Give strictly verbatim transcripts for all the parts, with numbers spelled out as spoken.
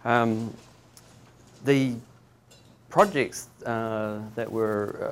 Um, the projects uh, that were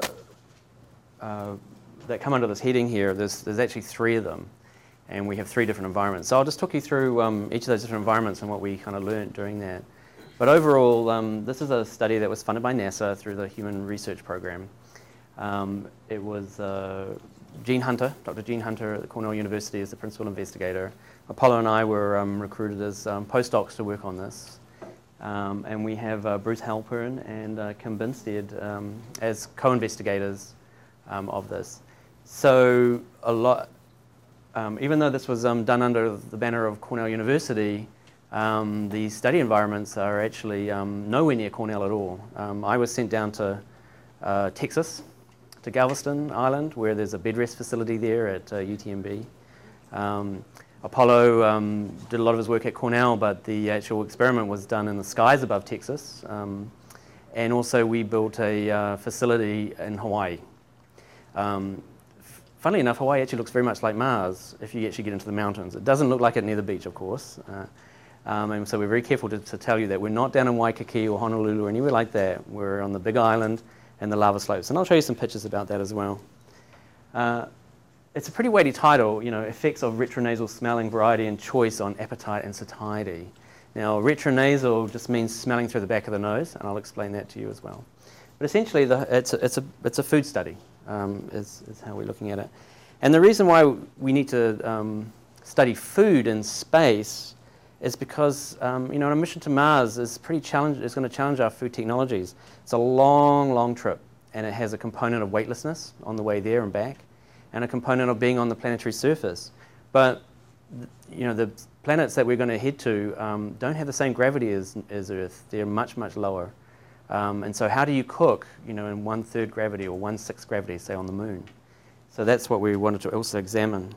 uh, uh, that come under this heading here, there's, there's actually three of them, and we have three different environments. So I'll just talk you through um, each of those different environments and what we kind of learned during that. But overall, um, this is a study that was funded by NASA through the Human Research Program. Um, it was uh, Gene Hunter, Doctor Gene Hunter at Cornell University is the principal investigator. Apollo and I were um, recruited as um, postdocs to work on this. Um, and we have uh, Bruce Halpern and uh, Kim Binstead um, as co-investigators um, of this. So a lot, um, even though this was um, done under the banner of Cornell University, um, the study environments are actually um, nowhere near Cornell at all. Um, I was sent down to uh, Texas, to Galveston Island, where there's a bed rest facility there at uh, U T M B. Um, Apollo um, did a lot of his work at Cornell, but the actual experiment was done in the skies above Texas. Um, and also we built a uh, facility in Hawaii. Um, f- funnily enough, Hawaii actually looks very much like Mars if you actually get into the mountains. It doesn't look like it near the beach, of course. Uh, um, and so we're very careful to, to tell you that we're not down in Waikiki or Honolulu or anywhere like that. We're on the Big Island and the lava slopes. And I'll show you some pictures about that as well. Uh, It's a pretty weighty title, you know, effects of retronasal smelling, variety and choice on appetite and satiety. Now, retronasal just means smelling through the back of the nose, and I'll explain that to you as well. But essentially, the, it's, a, it's, a, it's a food study, um, is, is how we're looking at it. And the reason why we need to um, study food in space is because, um, you know, a mission to Mars is pretty challenge, is going to challenge our food technologies. It's a long, long trip, and it has a component of weightlessness on the way there and back, and a component of being on the planetary surface. But you know, the planets that we're going to head to um, don't have the same gravity as, as Earth. They're much, much lower. Um, and so how do you cook, you know, in one-third gravity or one-sixth gravity, say, on the moon? So that's what we wanted to also examine.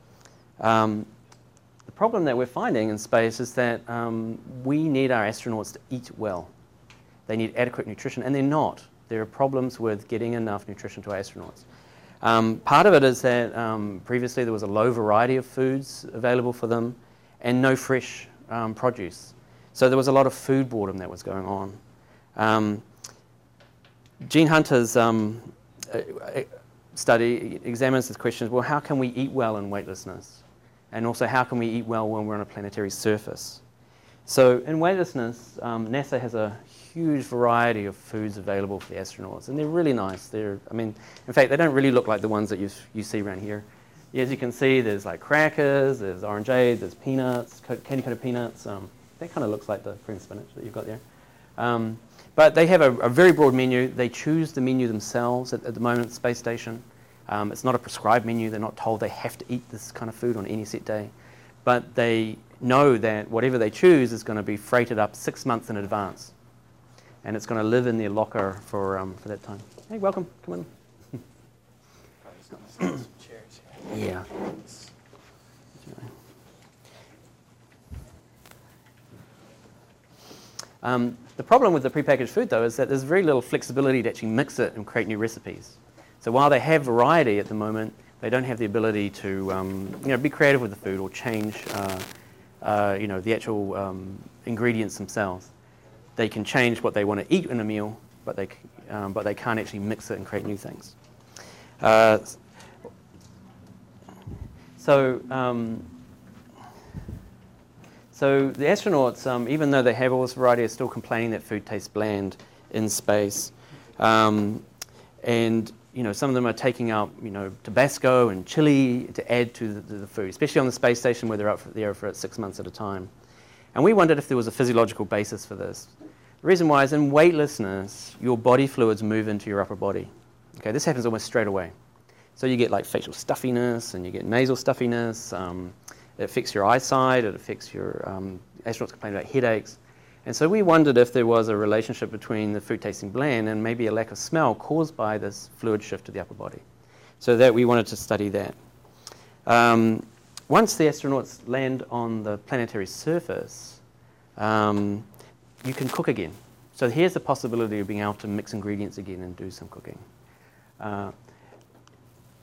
Um, the problem that we're finding in space is that um, we need our astronauts to eat well. They need adequate nutrition, and they're not. There are problems with getting enough nutrition to our astronauts. Um, part of it is that um, previously there was a low variety of foods available for them and no fresh um, produce. So there was a lot of food boredom that was going on. Um, Gene Hunter's um, study examines this question, well, how can we eat well in weightlessness? And also, how can we eat well when we're on a planetary surface? So in weightlessness, um, NASA has a huge variety of foods available for the astronauts, and they're really nice. They're, I mean, in fact, they don't really look like the ones that you you see around here. As you can see, there's like crackers, there's orangeade, there's peanuts, candy-coated peanuts. Um, that kind of looks like the cream spinach that you've got there. Um, but they have a, a very broad menu. They choose the menu themselves at, at the moment at the space station. Um, it's not a prescribed menu. They're not told they have to eat this kind of food on any set day. But they know that whatever they choose is going to be freighted up six months in advance. And it's going to live in their locker for um, for that time. Hey, welcome. Come in. Yeah. Um, the problem with the prepackaged food, though, is that there's very little flexibility to actually mix it and create new recipes. So while they have variety at the moment, they don't have the ability to um, you know, be creative with the food or change uh, uh, you know, the actual um, ingredients themselves. They can change what they want to eat in a meal, but they, um, but they can't actually mix it and create new things. Uh, so, um, so the astronauts, um, even though they have all this variety, are still complaining that food tastes bland in space. Um, and you know, some of them are taking out, you know, Tabasco and chili to add to the, to the food, especially on the space station where they're up for, there for six months at a time. And we wondered if there was a physiological basis for this. The reason why is in weightlessness, your body fluids move into your upper body. Okay, this happens almost straight away. So you get like facial stuffiness and you get nasal stuffiness. Um, it affects your eyesight. It affects your um, astronauts complain about headaches. And so we wondered if there was a relationship between the food tasting bland and maybe a lack of smell caused by this fluid shift to the upper body. So that we wanted to study that. Um, once the astronauts land on the planetary surface, um, you can cook again. So here's the possibility of being able to mix ingredients again and do some cooking. Uh,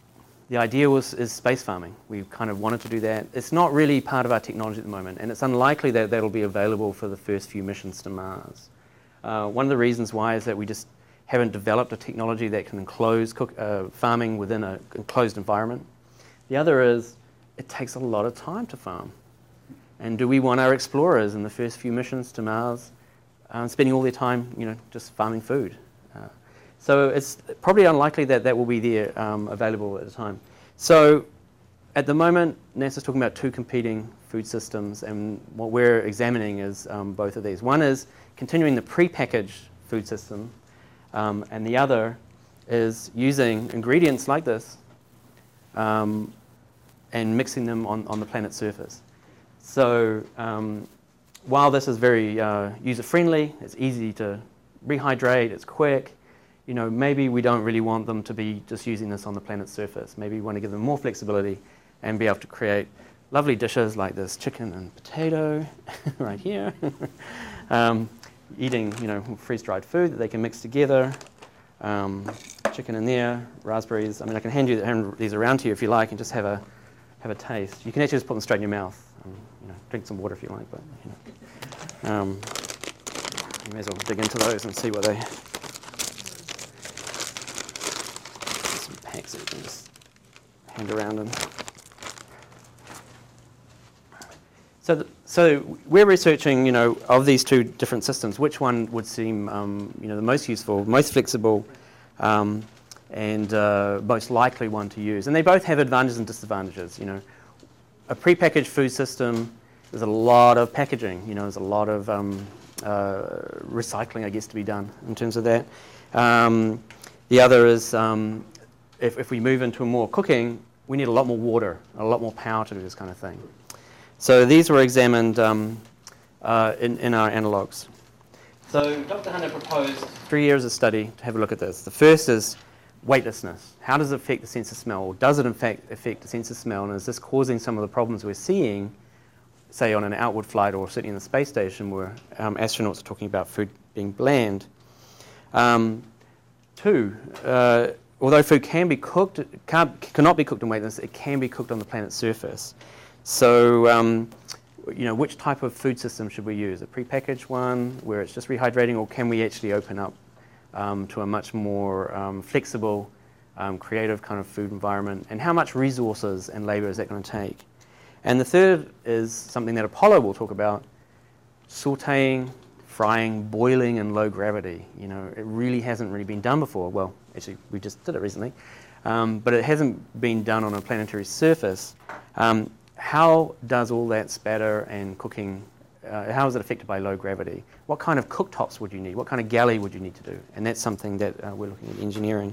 the idea was is space farming. We kind of wanted to do that. It's not really part of our technology at the moment, and it's unlikely that that'll be available for the first few missions to Mars. Uh, one of the reasons why is that we just haven't developed a technology that can enclose cook, uh, farming within an enclosed environment. The other is it takes a lot of time to farm. And do we want our explorers in the first few missions to Mars uh, spending all their time, you know, just farming food? Uh, so it's probably unlikely that that will be there um, available at the time. So at the moment, NASA's talking about two competing food systems, and what we're examining is um, both of these. One is continuing the prepackaged food system, um, and the other is using ingredients like this um, and mixing them on, on the planet's surface. So um, while this is very uh, user-friendly, it's easy to rehydrate, it's quick, you know, maybe we don't really want them to be just using this on the planet's surface. Maybe we want to give them more flexibility and be able to create lovely dishes like this chicken and potato right here. um, eating, you know, freeze-dried food that they can mix together. Um, chicken in there, raspberries. I mean, I can hand you hand these around to you if you like and just have a have a taste. You can actually just put them straight in your mouth. Um, you know, drink some water if you like, but you know, um, you may as well dig into those and see what they. Some packs that you can just hand around and. So, th so we're researching, you know, of these two different systems, which one would seem, um, you know, the most useful, most flexible, um, and uh, most likely one to use. And they both have advantages and disadvantages. You know, a prepackaged food system, there's a lot of packaging. You know, there's a lot of um, uh, recycling, I guess, to be done in terms of that. Um, the other is, um, if, if we move into more cooking, we need a lot more water, a lot more power to do this kind of thing. So these were examined um, uh, in, in our analogues. So Doctor Hunter proposed three years of study to have a look at this. The first is weightlessness. How does it affect the sense of smell? Or does it in fact affect the sense of smell? And is this causing some of the problems we're seeing, say on an outward flight or certainly in the space station where um, astronauts are talking about food being bland? Um, two, uh, although food can be cooked, it can't, cannot be cooked in weightlessness, it can be cooked on the planet's surface. So, um, you know, which type of food system should we use? A prepackaged one where it's just rehydrating, or can we actually open up um, to a much more um, flexible, um, creative kind of food environment? And how much resources and labor is that going to take? And the third is something that Apollo will talk about, sauteing, frying, boiling in low gravity. You know, it really hasn't really been done before. Well, actually, we just did it recently. Um, but it hasn't been done on a planetary surface. Um, How does all that spatter and cooking, uh, how is it affected by low gravity? What kind of cooktops would you need? What kind of galley would you need to do? And that's something that uh, we're looking at engineering.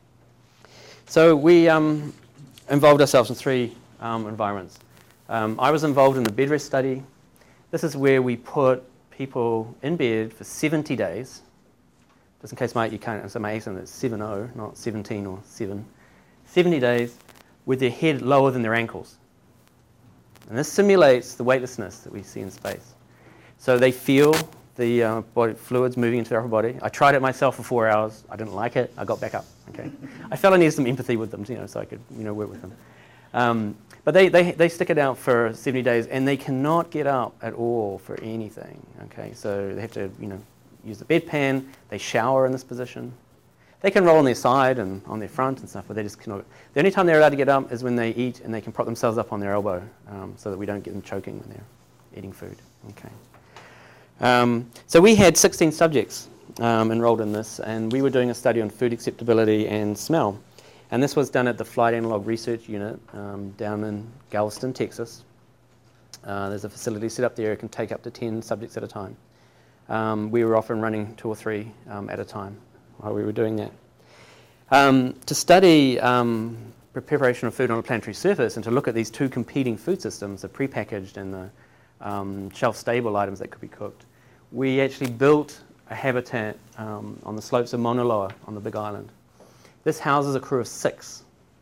So we um, involved ourselves in three um, environments. Um, I was involved in the bed rest study. This is where we put people in bed for seventy days. Just in case my, you can't, so my accent is seven oh, not seventeen or seven. seventy days with their head lower than their ankles. And this simulates the weightlessness that we see in space. So they feel the uh, body fluids moving into their upper body. I tried it myself for four hours. I didn't like it. I got back up. Okay, I felt I needed some empathy with them, you know, so I could, you know, work with them. Um, but they, they they stick it out for seventy days, and they cannot get up at all for anything. Okay, so they have to, you know, use the bedpan. They shower in this position. They can roll on their side and on their front and stuff, but they just cannot. The only time they're allowed to get up is when they eat, and they can prop themselves up on their elbow um, so that we don't get them choking when they're eating food. Okay. Um, so we had sixteen subjects um, enrolled in this, and we were doing a study on food acceptability and smell. And this was done at the Flight Analog Research Unit um, down in Galveston, Texas. Uh, there's a facility set up there. It can take up to ten subjects at a time. Um, we were often running two or three um, at a time while we were doing that. Um, to study um, preparation of food on a planetary surface and to look at these two competing food systems, the prepackaged and the um, shelf-stable items that could be cooked, we actually built a habitat um, on the slopes of Mauna Loa on the Big Island. This houses a crew of six.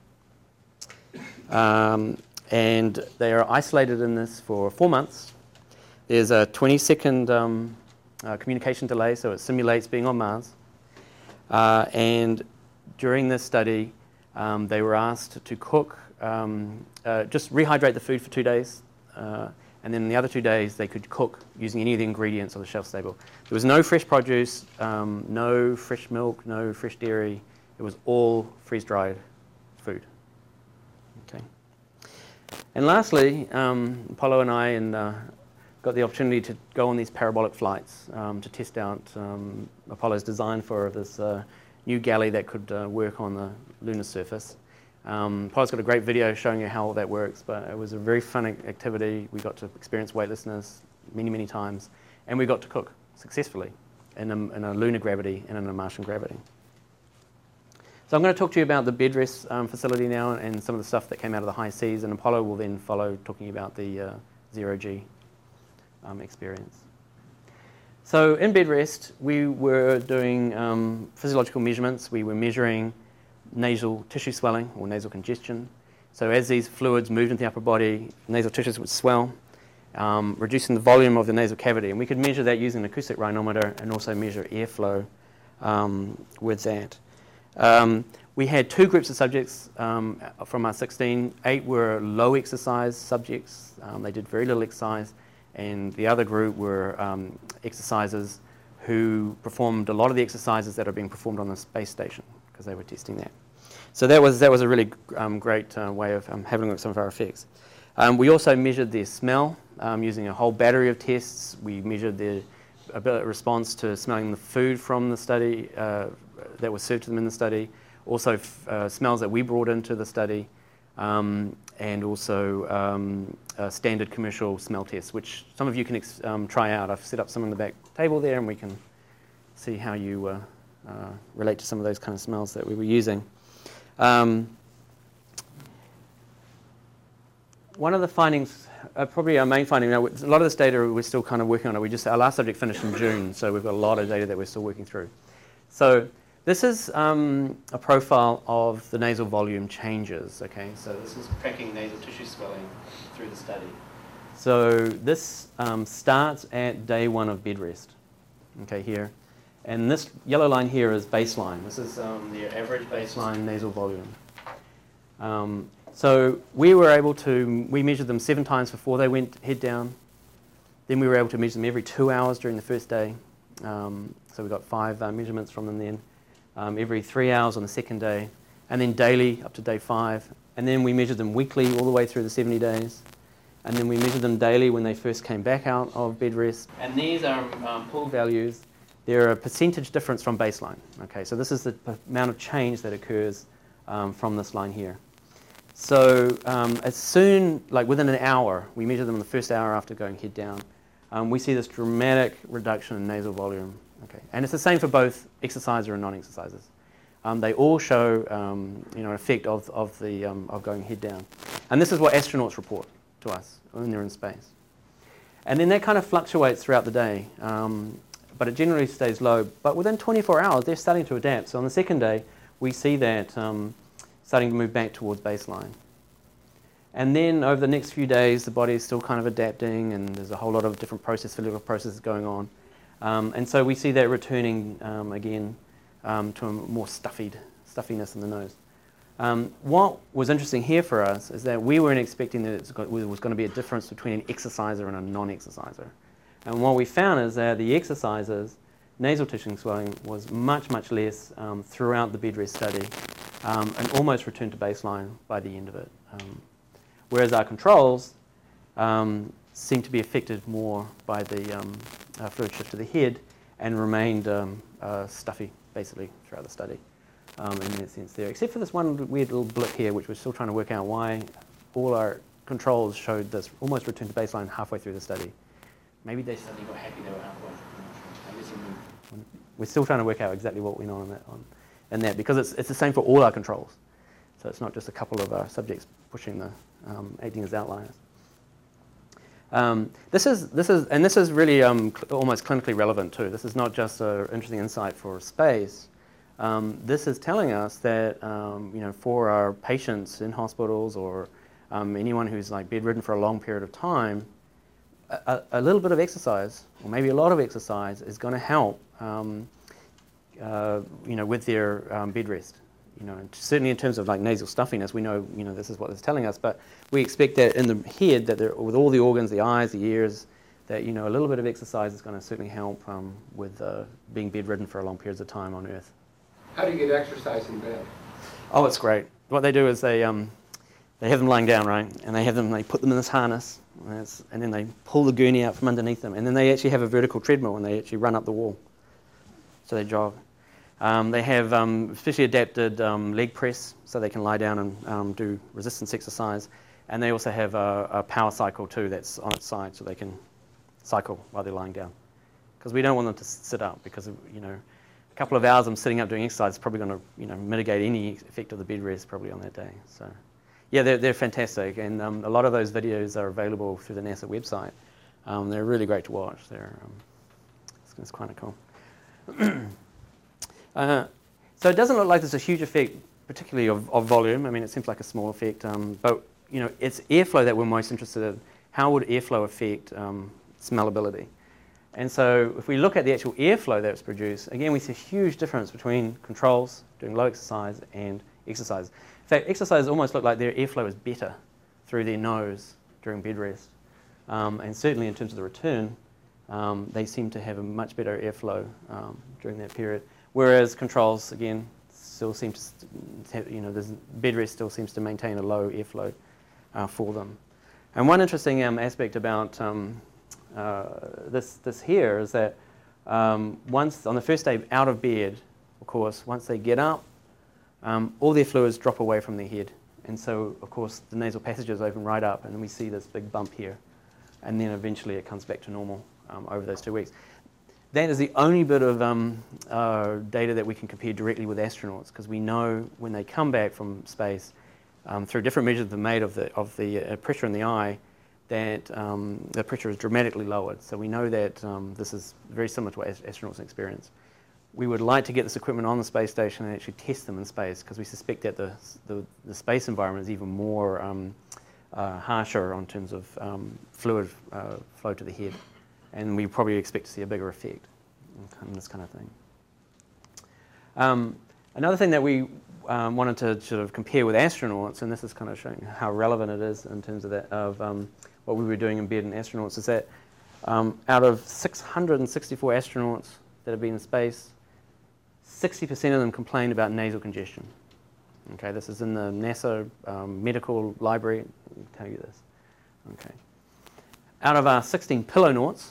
Um, and they are isolated in this for four months. There's a twenty second um, uh, communication delay, so it simulates being on Mars. Uh, and during this study, Um, they were asked to cook, um, uh, just rehydrate the food for two days, uh, and then the other two days they could cook using any of the ingredients on the shelf stable. There was no fresh produce, um, no fresh milk, no fresh dairy. It was all freeze-dried food. Okay. And lastly, um, Apollo and I and, uh, got the opportunity to go on these parabolic flights um, to test out um, Apollo's design for this uh, new galley that could uh, work on the lunar surface. Um, Apollo's got a great video showing you how all that works, but it was a very fun activity. We got to experience weightlessness many, many times, and we got to cook successfully in a, in a lunar gravity and in a Martian gravity. So I'm going to talk to you about the bed rest um, facility now and some of the stuff that came out of the high seas, and Apollo will then follow talking about the uh, zero G um, experience. So in bed rest, we were doing um, physiological measurements. We were measuring nasal tissue swelling or nasal congestion. So as these fluids moved into the upper body, nasal tissues would swell, um, reducing the volume of the nasal cavity. And we could measure that using an acoustic rhinometer and also measure airflow um, with that. Um, we had two groups of subjects um, from our sixteen. Eight were low exercise subjects. Um, they did very little exercise. And the other group were um, exercisers who performed a lot of the exercises that are being performed on the space station because they were testing that. So that was, that was a really um, great uh, way of um, having a look at some of our effects. Um, we also measured their smell um, using a whole battery of tests. We measured their ability, response to smelling the food from the study uh, that was served to them in the study, also uh, smells that we brought into the study, um, and also um, uh, standard commercial smell tests, which some of you can ex um, try out. I've set up some on the back table there, and we can see how you uh, uh, relate to some of those kind of smells that we were using. Um, one of the findings, uh, probably our main finding, you know, a lot of this data we're still kind of working on it. We just, our last subject finished in June, so we've got a lot of data that we're still working through. So this is um, a profile of the nasal volume changes, okay? So this is tracking nasal tissue swelling through the study. So this um, starts at day one of bed rest, okay, here. And this yellow line here is baseline. This is um, the average baseline nasal volume. Um, so we were able to, we measured them seven times before they went head down. Then we were able to measure them every two hours during the first day. Um, so we got five uh, measurements from them then. Um, every three hours on the second day, and then daily up to day five. And then we measured them weekly all the way through the seventy days. And then we measured them daily when they first came back out of bed rest. And these are um, pool values. They're a percentage difference from baseline. Okay, so this is the amount of change that occurs um, from this line here. So um, as soon, like within an hour, we measure them in the first hour after going head down. Um, we see this dramatic reduction in nasal volume. Okay, and it's the same for both exerciser and non-exercisers. Um, they all show, um, you know, an effect of of the um, of going head down, and this is what astronauts report to us when they're in space. And then that kind of fluctuates throughout the day, um, but it generally stays low. But within twenty-four hours, they're starting to adapt. So on the second day, we see that um, starting to move back towards baseline. And then over the next few days, the body is still kind of adapting, and there's a whole lot of different process, physical processes going on. Um, and so we see that returning um, again um, to a more stuffied, stuffiness in the nose. Um, what was interesting here for us is that we weren't expecting that it was going to be a difference between an exerciser and a non-exerciser. And what we found is that the exercisers, nasal tissue swelling was much, much less um, throughout the bed rest study, um, and almost returned to baseline by the end of it. Um, whereas our controls um, seemed to be affected more by the um, uh, fluid shift to the head and remained um, uh, stuffy, basically, throughout the study, um, in that sense there. Except for this one weird little blip here, which we're still trying to work out why all our controls showed this almost return to baseline halfway through the study. Maybe they suddenly got happy they were halfway. I'm not sure. We're still trying to work out exactly what went on in that, on, in that because it's, it's the same for all our controls. So it's not just a couple of uh, subjects pushing the, um, acting as outliers. Um, this is, this is, and this is really um, cl almost clinically relevant too. This is not just an interesting insight for space. Um, this is telling us that, um, you know, for our patients in hospitals or um, anyone who's like bedridden for a long period of time, a, a little bit of exercise, or maybe a lot of exercise, is going to help, um, uh, you know, with their um, bed rest you know, certainly in terms of like nasal stuffiness, we know, you know, this is what it's telling us, but we expect that in the head, that there, with all the organs, the eyes, the ears, that, you know, a little bit of exercise is going to certainly help um, with uh, being bedridden for a long periods of time on Earth. How do you get exercise in bed? Oh, it's great. What they do is they um, they have them lying down, right, and they have them, they put them in this harness, and, it's, and then they pull the gurney out from underneath them, and then they actually have a vertical treadmill, and they actually run up the wall, so they jog. Um, they have um, especially adapted um, leg press, so they can lie down and um, do resistance exercise, and they also have a, a power cycle too that's on its side, so they can cycle while they're lying down, because we don't want them to sit up, because, you know, a couple of hours of them sitting up doing exercise is probably going to, you know, mitigate any effect of the bed rest probably on that day. So, yeah, they're they're fantastic, and um, a lot of those videos are available through the NASA website. Um, they're really great to watch. They're um, it's, it's kind of cool. uh, so it doesn't look like there's a huge effect, particularly of, of volume. I mean, it seems like a small effect, um, but you know, it's airflow that we're most interested in. How would airflow affect um, smellability? And so if we look at the actual airflow that's produced, again, we see a huge difference between controls doing low exercise and exercise. In fact, exercise almost look like their airflow is better through their nose during bed rest. Um, and certainly in terms of the return, um, they seem to have a much better airflow um, during that period. Whereas controls, again, still seem to, have, you know, this bed rest still seems to maintain a low airflow uh, for them. And one interesting um, aspect about um, uh, this, this here is that um, once, on the first day out of bed, of course, once they get up, um, all their fluids drop away from their head. And so, of course, the nasal passages open right up, and we see this big bump here. And then eventually it comes back to normal um, over those two weeks. That is the only bit of um, uh, data that we can compare directly with astronauts, because we know when they come back from space, um, through different measures that are made of the, of the uh, pressure in the eye, that um, the pressure is dramatically lowered. So we know that um, this is very similar to what astronauts experience. We would like to get this equipment on the space station and actually test them in space, because we suspect that the, the, the space environment is even more um, uh, harsher in terms of um, fluid uh, flow to the head. And we probably expect to see a bigger effect in this kind of thing. Um, another thing that we um, wanted to sort of compare with astronauts, and this is kind of showing how relevant it is in terms of that, of um, what we were doing in bed in astronauts, is that um, out of six hundred sixty-four astronauts that have been in space, sixty percent of them complained about nasal congestion. Okay, this is in the NASA um, medical library. I can tell you this. Okay, out of our sixteen pillonauts,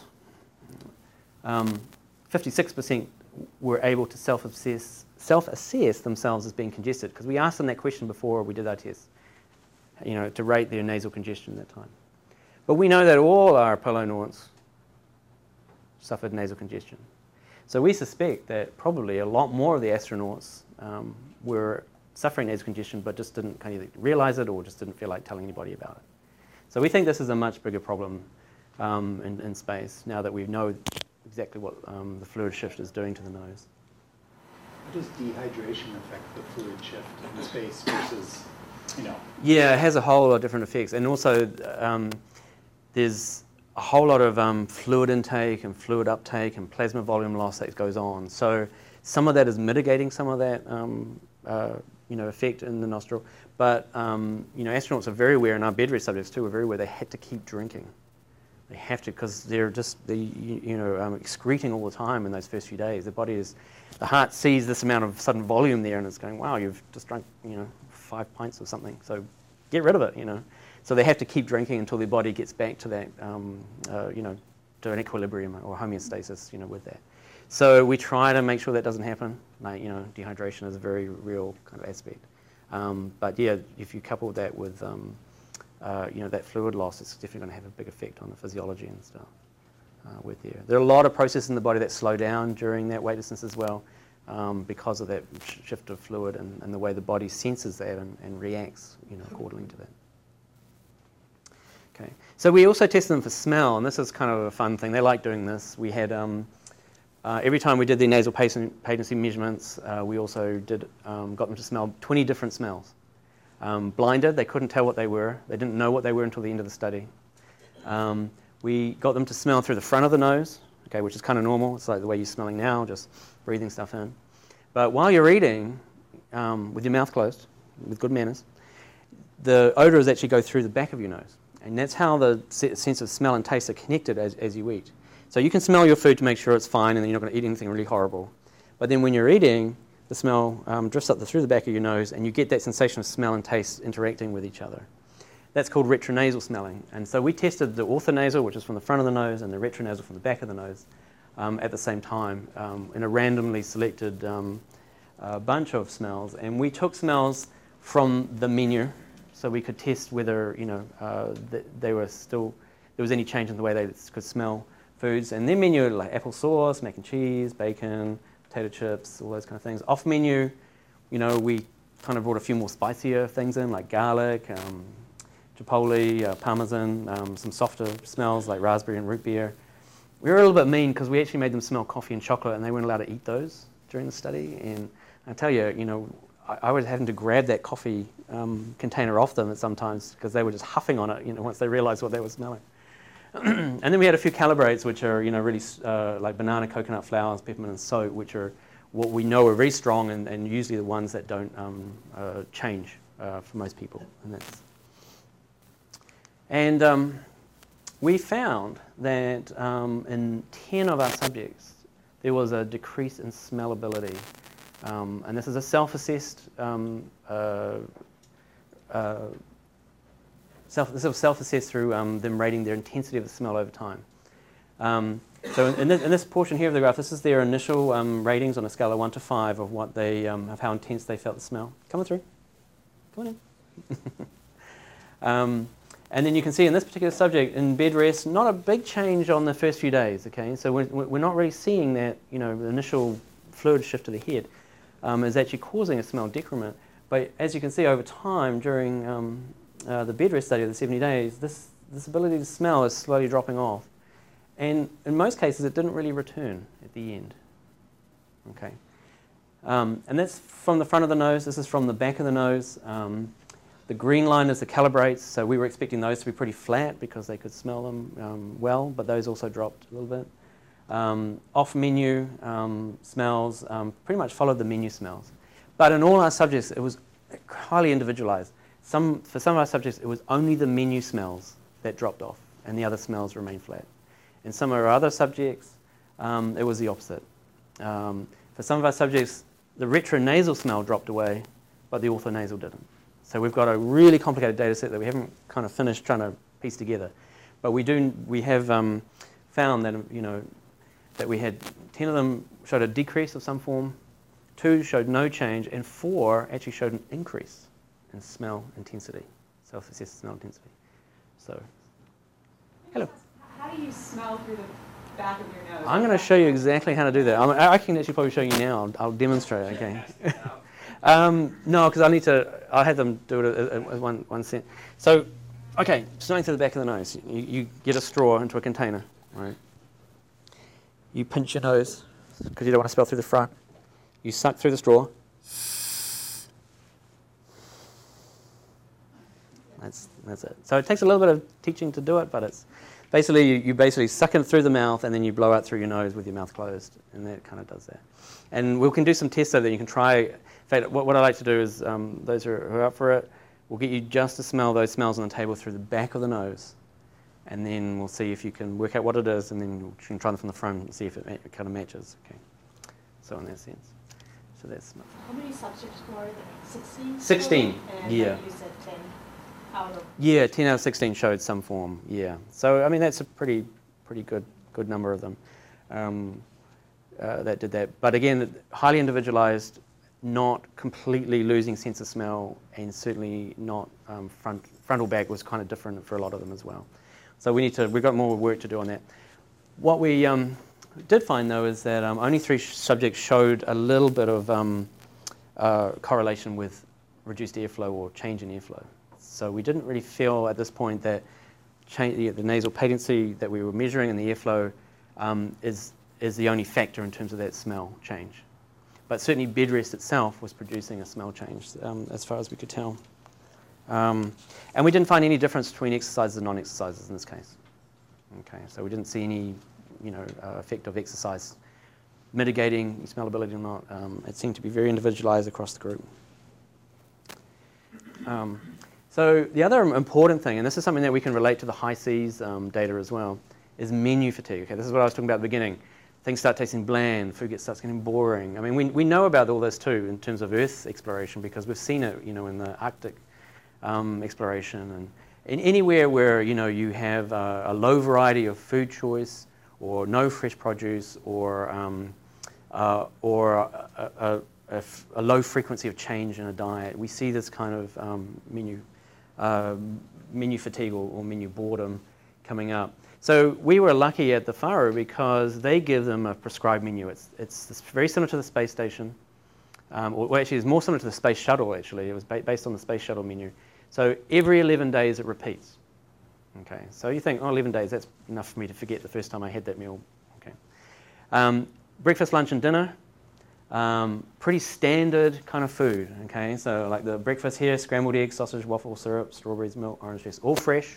um, fifty-six percent were able to self-assess self-assess themselves as being congested, because we asked them that question before we did our test, you know, to rate their nasal congestion at that time. But we know that all our pillonauts suffered nasal congestion. So we suspect that probably a lot more of the astronauts um, were suffering nasal congestion, but just didn't kind of realize it, or just didn't feel like telling anybody about it. So we think this is a much bigger problem um, in, in space, now that we know exactly what um, the fluid shift is doing to the nose. How does dehydration affect the fluid shift in space versus, you know? Yeah, it has a whole lot of different effects. And also, um, there's a whole lot of um, fluid intake and fluid uptake and plasma volume loss that goes on. So some of that is mitigating some of that um, uh, you know, effect in the nostril. But um, you know, astronauts are very aware, and our bed rest subjects too are very aware, they had to keep drinking. They have to, because they're just, they, you, you know, um, excreting all the time in those first few days. The body is, the heart sees this amount of sudden volume there, and it's going, wow, you've just drunk, you know, five pints or something. So get rid of it, you know. So they have to keep drinking until their body gets back to that, um, uh, you know, to an equilibrium or homeostasis, you know, with that. So we try to make sure that doesn't happen. Like, you know, dehydration is a very real kind of aspect. Um, but yeah, if you couple that with, um, uh, you know, that fluid loss, it's definitely going to have a big effect on the physiology and stuff uh, with there. There are a lot of processes in the body that slow down during that weightlessness as well, um, because of that sh shift of fluid and, and the way the body senses that and, and reacts, you know, accordingly to that. Okay, so we also tested them for smell, and this is kind of a fun thing. They like doing this. We had um, uh, every time we did their nasal patency measurements, uh, we also did um, got them to smell twenty different smells. Um, blinded, they couldn't tell what they were. They didn't know what they were until the end of the study. Um, we got them to smell through the front of the nose, okay, which is kind of normal. It's like the way you're smelling now, just breathing stuff in. But while you're eating, um, with your mouth closed, with good manners, the odours actually go through the back of your nose. And that's how the se- sense of smell and taste are connected as, as you eat. So you can smell your food to make sure it's fine and then you're not going to eat anything really horrible. But then when you're eating, the smell um, drifts up the, through the back of your nose and you get that sensation of smell and taste interacting with each other. That's called retronasal smelling. And so we tested the orthonasal, which is from the front of the nose, and the retronasal from the back of the nose um, at the same time um, in a randomly selected um, uh, bunch of smells. And we took smells from the menu, so we could test whether, you know, uh, th- they were still, there was any change in the way they could smell foods. And their menu, like applesauce, mac and cheese, bacon, potato chips, all those kind of things. Off menu, you know, we kind of brought a few more spicier things in, like garlic, um, chipotle, uh, parmesan, um, some softer smells like raspberry and root beer. We were a little bit mean because we actually made them smell coffee and chocolate, and they weren't allowed to eat those during the study. And I tell you, you know, I, I was having to grab that coffee um, container off them at sometimes because they were just huffing on it, you know, once they realized what they were smelling. And then we had a few calibrates, which are, you know, really uh, like banana, coconut flowers, peppermint, and soap, which are what we know are very strong and, and usually the ones that don't um, uh, change uh, for most people. And that's And um, we found that um, in ten of our subjects, there was a decrease in smellability. Um, and this is a self-assessed, um, uh, uh, self, this was self-assessed through um, them rating their intensity of the smell over time. Um, so in this, in this portion here of the graph, this is their initial um, ratings on a scale of one to five of what they, um, of how intense they felt the smell. Coming through. Come on in. um, And then you can see in this particular subject, in bed rest, not a big change on the first few days, okay? So we're, we're not really seeing that, you know, the initial fluid shift to the head um, is actually causing a smell decrement. But as you can see over time during um, uh, the bed rest study of the seventy days, this, this ability to smell is slowly dropping off. And in most cases, it didn't really return at the end, okay? Um, and that's from the front of the nose. This is from the back of the nose. Um, The green line is the calibrates, so we were expecting those to be pretty flat because they could smell them um, well, but those also dropped a little bit. Um, off menu um, smells um, pretty much followed the menu smells. But in all our subjects, it was highly individualized. Some, for some of our subjects, it was only the menu smells that dropped off, and the other smells remained flat. In some of our other subjects, um, it was the opposite. Um, for some of our subjects, the retronasal smell dropped away, but the orthonasal didn't. So we've got a really complicated data set that we haven't kind of finished trying to piece together. But we do, we have um, found that, you know, that we had ten of them showed a decrease of some form, two showed no change, and four actually showed an increase in smell intensity, self-assessed smell intensity. So, hello. How do you smell through the back of your nose? I'm going to show you exactly how to do that. I'm, I can actually probably show you now. I'll, I'll demonstrate, okay. Um, no, because I need to, I'll have them do it at, at one, one cent. So, okay, smelling through the back of the nose. You, you get a straw into a container, right? You pinch your nose, because you don't want to smell through the front. You suck through the straw. That's, that's it. So it takes a little bit of teaching to do it, but it's basically, you, you basically suck it through the mouth and then you blow out through your nose with your mouth closed, and that kind of does that. And we can do some tests so that you can try. In fact, what, what I like to do is, um, those who are, who are up for it, we'll get you just to smell those smells on the table through the back of the nose, and then we'll see if you can work out what it is, and then you can try them from the front and see if it, it kind of matches. Okay. So in that sense, so that's. How many subjects were there? Sixteen. Sixteen. And Yeah. you said ten out of. Yeah, ten out of sixteen showed some form. Yeah. So I mean, that's a pretty, pretty good, good number of them um, uh, that did that. But again, highly individualized. Not completely losing sense of smell, and certainly not um, front, frontal back was kind of different for a lot of them as well. So we need to, we've got more work to do on that. What we um, did find though is that um, only three sh- subjects showed a little bit of um, uh, correlation with reduced airflow or change in airflow. So we didn't really feel at this point that change, the, the nasal patency that we were measuring in the airflow um, is, is the only factor in terms of that smell change. But certainly bed rest itself was producing a smell change um, as far as we could tell. Um, and we didn't find any difference between exercises and non-exercises in this case. Okay, so we didn't see any, you know, uh, effect of exercise mitigating smellability or not. Um, it seemed to be very individualized across the group. Um, so the other important thing, and this is something that we can relate to the high seas um, data as well, is menu fatigue. Okay, this is what I was talking about at the beginning. Things start tasting bland, food gets starts getting boring. I mean, we, we know about all this too in terms of Earth exploration because we've seen it, you know, in the Arctic um, exploration and in anywhere where, you know, you have a, a low variety of food choice or no fresh produce or um, uh, or a, a, a, a low frequency of change in a diet. We see this kind of um, menu uh, menu fatigue or, or menu boredom coming up. So we were lucky at the Faroe because they give them a prescribed menu. It's, it's very similar to the space station. Um, or well, actually, it's more similar to the space shuttle, actually. It was ba based on the space shuttle menu. So every eleven days it repeats. Okay, so you think, oh, eleven days, that's enough for me to forget the first time I had that meal. Okay. Um, breakfast, lunch, and dinner. Um, pretty standard kind of food. Okay, so like the breakfast here, scrambled eggs, sausage, waffle, syrup, strawberries, milk, orange juice, all fresh.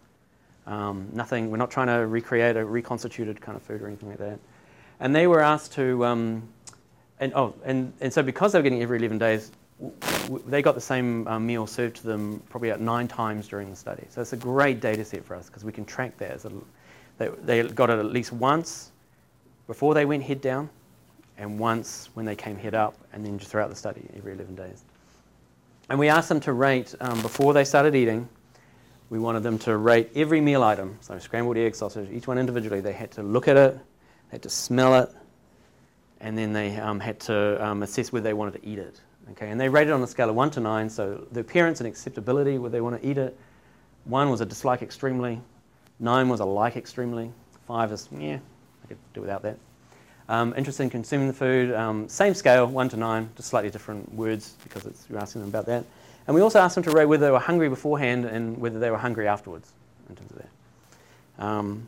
Um, nothing, we're not trying to recreate a reconstituted kind of food or anything like that. And they were asked to, um, and oh, and, and so because they were getting every eleven days, w w they got the same um, meal served to them probably about nine times during the study. So it's a great data set for us because we can track that. So they, they got it at least once before they went head down and once when they came head up and then just throughout the study every eleven days. And we asked them to rate, um, before they started eating, we wanted them to rate every meal item, so scrambled egg, sausage, each one individually. They had to look at it, they had to smell it, and then they um, had to um, assess whether they wanted to eat it. Okay, and they rated on a scale of one to nine, so the appearance and acceptability, whether they want to eat it. One was a dislike extremely, nine was a like extremely, five is, yeah, I could do without that. Um, interested in consuming the food, um, same scale, one to nine, just slightly different words because it's, you're asking them about that. And we also asked them to rate whether they were hungry beforehand and whether they were hungry afterwards in terms of that. Um,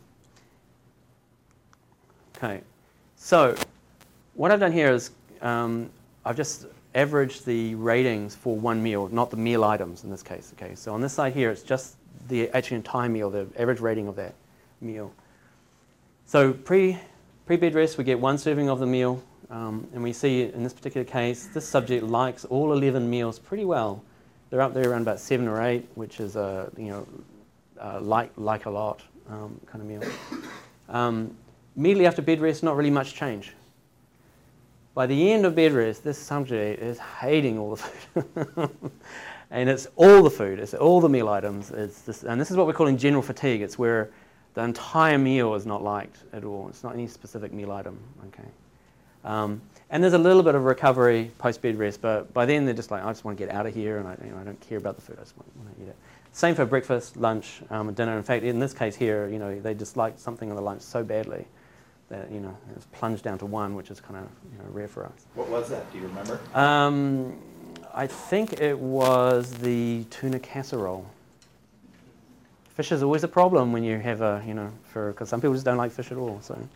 okay, so what I've done here is um, I've just averaged the ratings for one meal, not the meal items in this case. Okay, so on this side here, it's just the actual entire meal, the average rating of that meal. So pre, pre-bed rest, we get one serving of the meal, um, and we see in this particular case, this subject likes all eleven meals pretty well. They're up there around about seven or eight, which is a, you know, uh, like, like a lot um, kind of meal. Um, immediately after bed rest, not really much change. By the end of bed rest, this subject is hating all the food. And it's all the food, it's all the meal items. It's this, and this is what we're calling general fatigue. It's where the entire meal is not liked at all. It's not any specific meal item. Okay. Um, and there's a little bit of recovery post-bed rest, but by then they're just like, I just want to get out of here, and I, you know, I don't care about the food, I just want, want to eat it. Same for breakfast, lunch, um, and dinner. In fact, in this case here, you know, they disliked something on the lunch so badly that, you know, it's plunged down to one, which is kind of, you know, rare for us. What was that? Do you remember? Um, I think it was the tuna casserole. Fish is always a problem when you have a, you know, for because some people just don't like fish at all. So.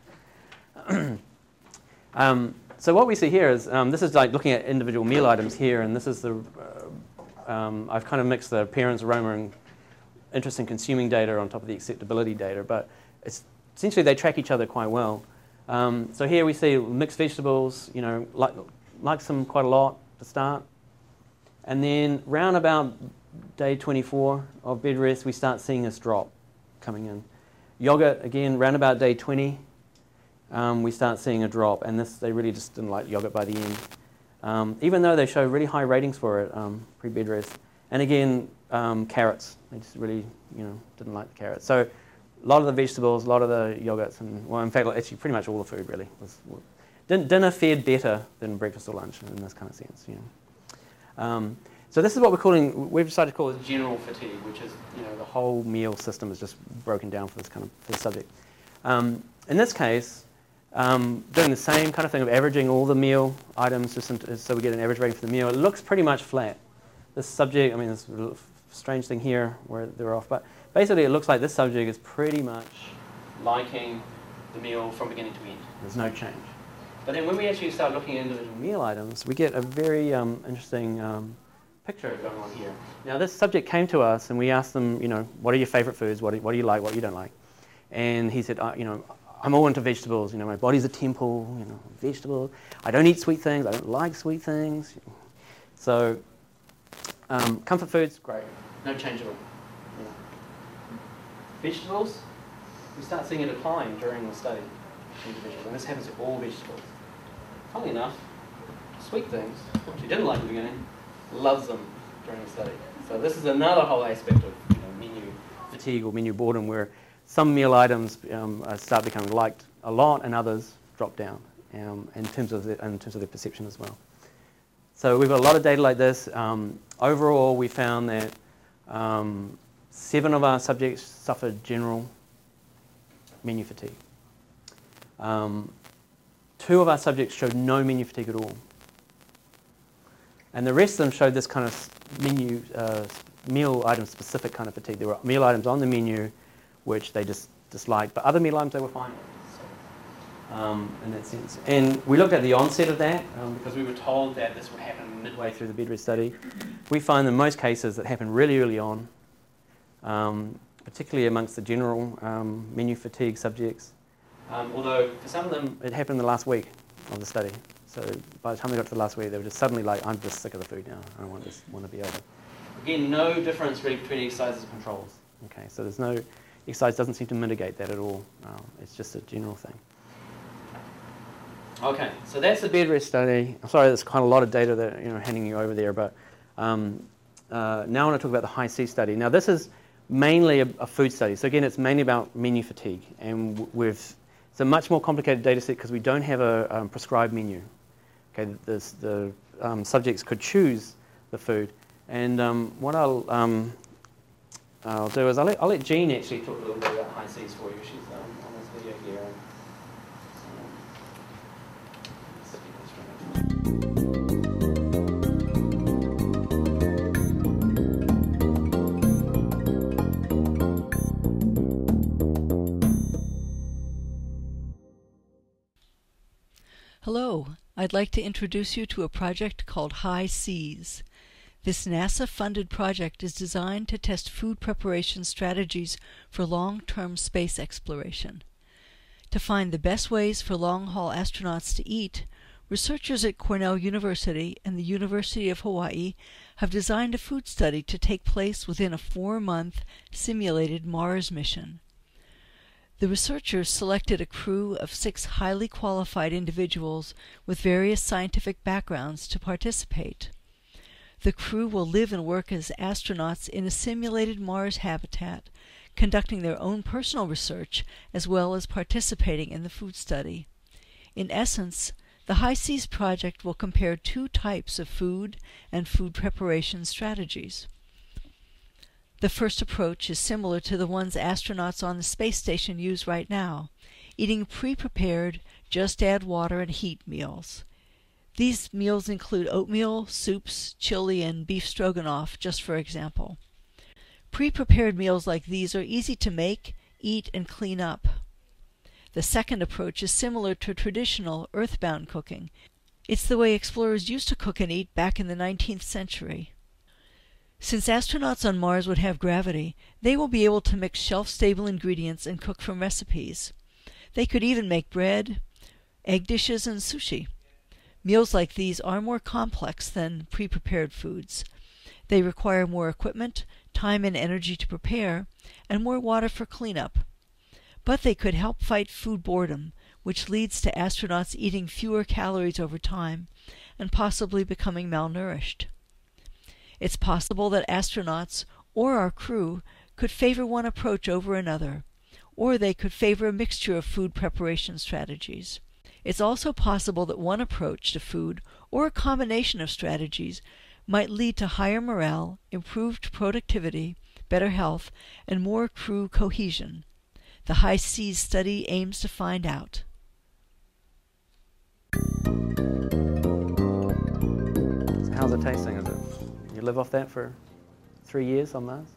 Um, so what we see here is, um, this is like looking at individual meal items here, and this is the, uh, um, I've kind of mixed the appearance, aroma, and interest in consuming data on top of the acceptability data, but it's, essentially they track each other quite well. Um, so here we see mixed vegetables, you know, like, like them quite a lot to start, and then round about day twenty-four of bed rest, we start seeing this drop coming in. Yogurt, again, round about day twenty, Um, we start seeing a drop, and this they really just didn't like yogurt by the end. Um, even though they show really high ratings for it um, pre-bed rest. And again, um, carrots, they just really, you know, didn't like the carrots. So a lot of the vegetables, a lot of the yogurts, and well, in fact, actually pretty much all the food really. Was, was, dinner fared better than breakfast or lunch in this kind of sense. You know. Um, so this is what we're calling, we've decided to call it general fatigue, which is, you know, the whole meal system is just broken down for this kind of for this subject. Um, in this case, Um, doing the same kind of thing of averaging all the meal items just into, so we get an average rating for the meal. It looks pretty much flat. This subject, I mean, there's a strange thing here where they're off, but basically it looks like this subject is pretty much liking the meal from beginning to end. There's no change. But then when we actually start looking at individual meal items, we get a very um, interesting um, picture going on here. Now this subject came to us and we asked them, you know, what are your favorite foods? What do, what do you like? What you don't like? And he said, uh, you know, I'm all into vegetables, you know, my body's a temple, you know, vegetables. I don't eat sweet things, I don't like sweet things. So Um, comfort foods, great. No change at all. Yeah. Vegetables, we start seeing a decline during the study in vegetables, and this happens to all vegetables. Funnily enough, sweet things, which you didn't like at the beginning, loves them during the study. So this is another whole aspect of you know, menu fatigue or menu boredom, where some meal items um, start becoming liked a lot, and others drop down um, in terms of the, in terms of their perception as well. So we've got a lot of data like this. Um, overall, we found that um, seven of our subjects suffered general menu fatigue. Um, two of our subjects showed no menu fatigue at all. And the rest of them showed this kind of menu, uh, meal item specific kind of fatigue. There were meal items on the menu which they just disliked, but other meal items they were fine with, so, um, in that sense. And we looked at the onset of that um, because we were told that this would happen midway through the bed rest study. We find in most cases that happen really early on, um, particularly amongst the general um, menu fatigue subjects. Um, although for some of them it happened in the last week of the study. So by the time we got to the last week, they were just suddenly like, I'm just sick of the food now. I don't want this, want to be over. Again, no difference really between exercises and controls. Okay, so there's no, exercise doesn't seem to mitigate that at all. Um, it's just a general thing. Okay, so that's the bed rest study. I'm sorry, there's quite a lot of data that you know handing you over there, but um, uh, now I want to talk about the Hi-C study. Now this is mainly a, a food study. So again, it's mainly about menu fatigue, and we've it's a much more complicated data set because we don't have a um, prescribed menu. Okay, this, the um, subjects could choose the food, and um, what I'll um, I'll do is I'll let, I'll let Jean actually talk a little bit about Hi-Cs for you. She's um, on this video here. And, Hello, I'd like to introduce you to a project called Hi-Cs. This NASA-funded project is designed to test food preparation strategies for long-term space exploration. To find the best ways for long-haul astronauts to eat, researchers at Cornell University and the University of Hawaii have designed a food study to take place within a four-month simulated Mars mission. The researchers selected a crew of six highly qualified individuals with various scientific backgrounds to participate. The crew will live and work as astronauts in a simulated Mars habitat, conducting their own personal research as well as participating in the food study. In essence, the Hi-Cs project will compare two types of food and food preparation strategies. The first approach is similar to the ones astronauts on the space station use right now, eating pre-prepared, just add water and heat meals. These meals include oatmeal, soups, chili, and beef stroganoff, just for example. Pre-prepared meals like these are easy to make, eat, and clean up. The second approach is similar to traditional earthbound cooking. It's the way explorers used to cook and eat back in the nineteenth century. Since astronauts on Mars would have gravity, they will be able to mix shelf-stable ingredients and cook from recipes. They could even make bread, egg dishes, and sushi. Meals like these are more complex than pre-prepared foods. They require more equipment, time and energy to prepare, and more water for cleanup. But they could help fight food boredom, which leads to astronauts eating fewer calories over time and possibly becoming malnourished. It's possible that astronauts or our crew could favor one approach over another, or they could favor a mixture of food preparation strategies. It's also possible that one approach to food, or a combination of strategies, might lead to higher morale, improved productivity, better health, and more crew cohesion. The Hi-Cs study aims to find out. So how's it tasting? Is it, you live off that for three years on Mars?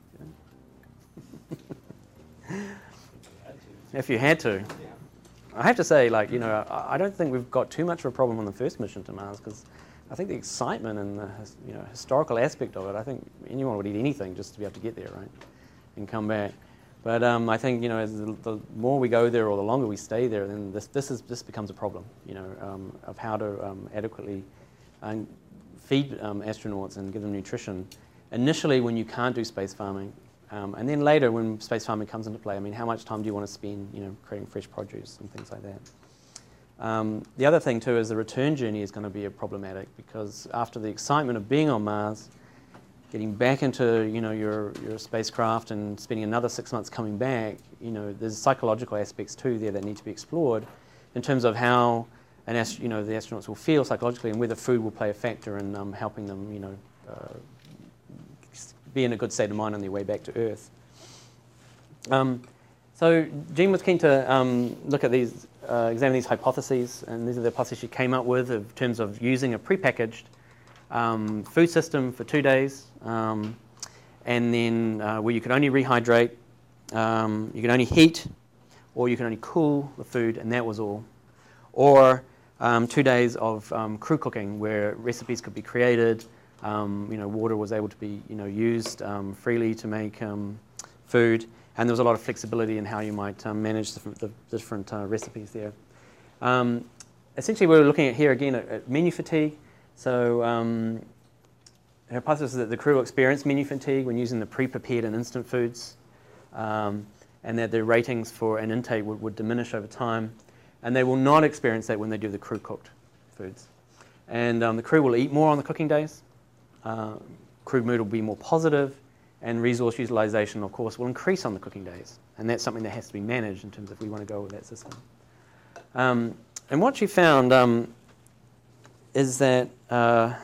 Yeah. If you had to. I have to say, like, you know, I, I don't think we've got too much of a problem on the first mission to Mars, because I think the excitement and the you know, historical aspect of it, I think anyone would eat anything just to be able to get there, right, and come back. But um, I think, you know, as the, the more we go there or the longer we stay there, then this this is this becomes a problem, you know, um, of how to um, adequately um, feed um, astronauts and give them nutrition initially when you can't do space farming, um, and then later when space farming comes into play. I mean, how much time do you want to spend, you know, creating fresh produce and things like that? Um, the other thing too is the return journey is going to be a problematic, because after the excitement of being on Mars, getting back into, you know, your, your spacecraft and spending another six months coming back, you know, there's psychological aspects too there that need to be explored in terms of how an ast- you know, the astronauts will feel psychologically, and whether food will play a factor in um, helping them, you know, uh, be in a good state of mind on their way back to Earth. Um, so Jean was keen to um, look at these, uh, examine these hypotheses, and these are the hypotheses she came up with in terms of using a prepackaged um, food system for two days, um, and then uh, where you could only rehydrate, um, you could only heat, or you can only cool the food, and that was all. Or um, two days of um, crew cooking, where recipes could be created, um, you know, water was able to be, you know, used um, freely to make um, food, and there was a lot of flexibility in how you might um, manage the, the different uh, recipes there. Um, essentially, we're looking at here again at, at menu fatigue. So um, the hypothesis is that the crew experience menu fatigue when using the pre-prepared and instant foods, um, and that their ratings for an intake would, would diminish over time. And they will not experience that when they do the crew-cooked foods. And um, the crew will eat more on the cooking days. Uh, crew mood will be more positive, and resource utilization, of course, will increase on the cooking days. And that's something that has to be managed in terms of if we want to go with that system. Um, and what she found um, is that uh,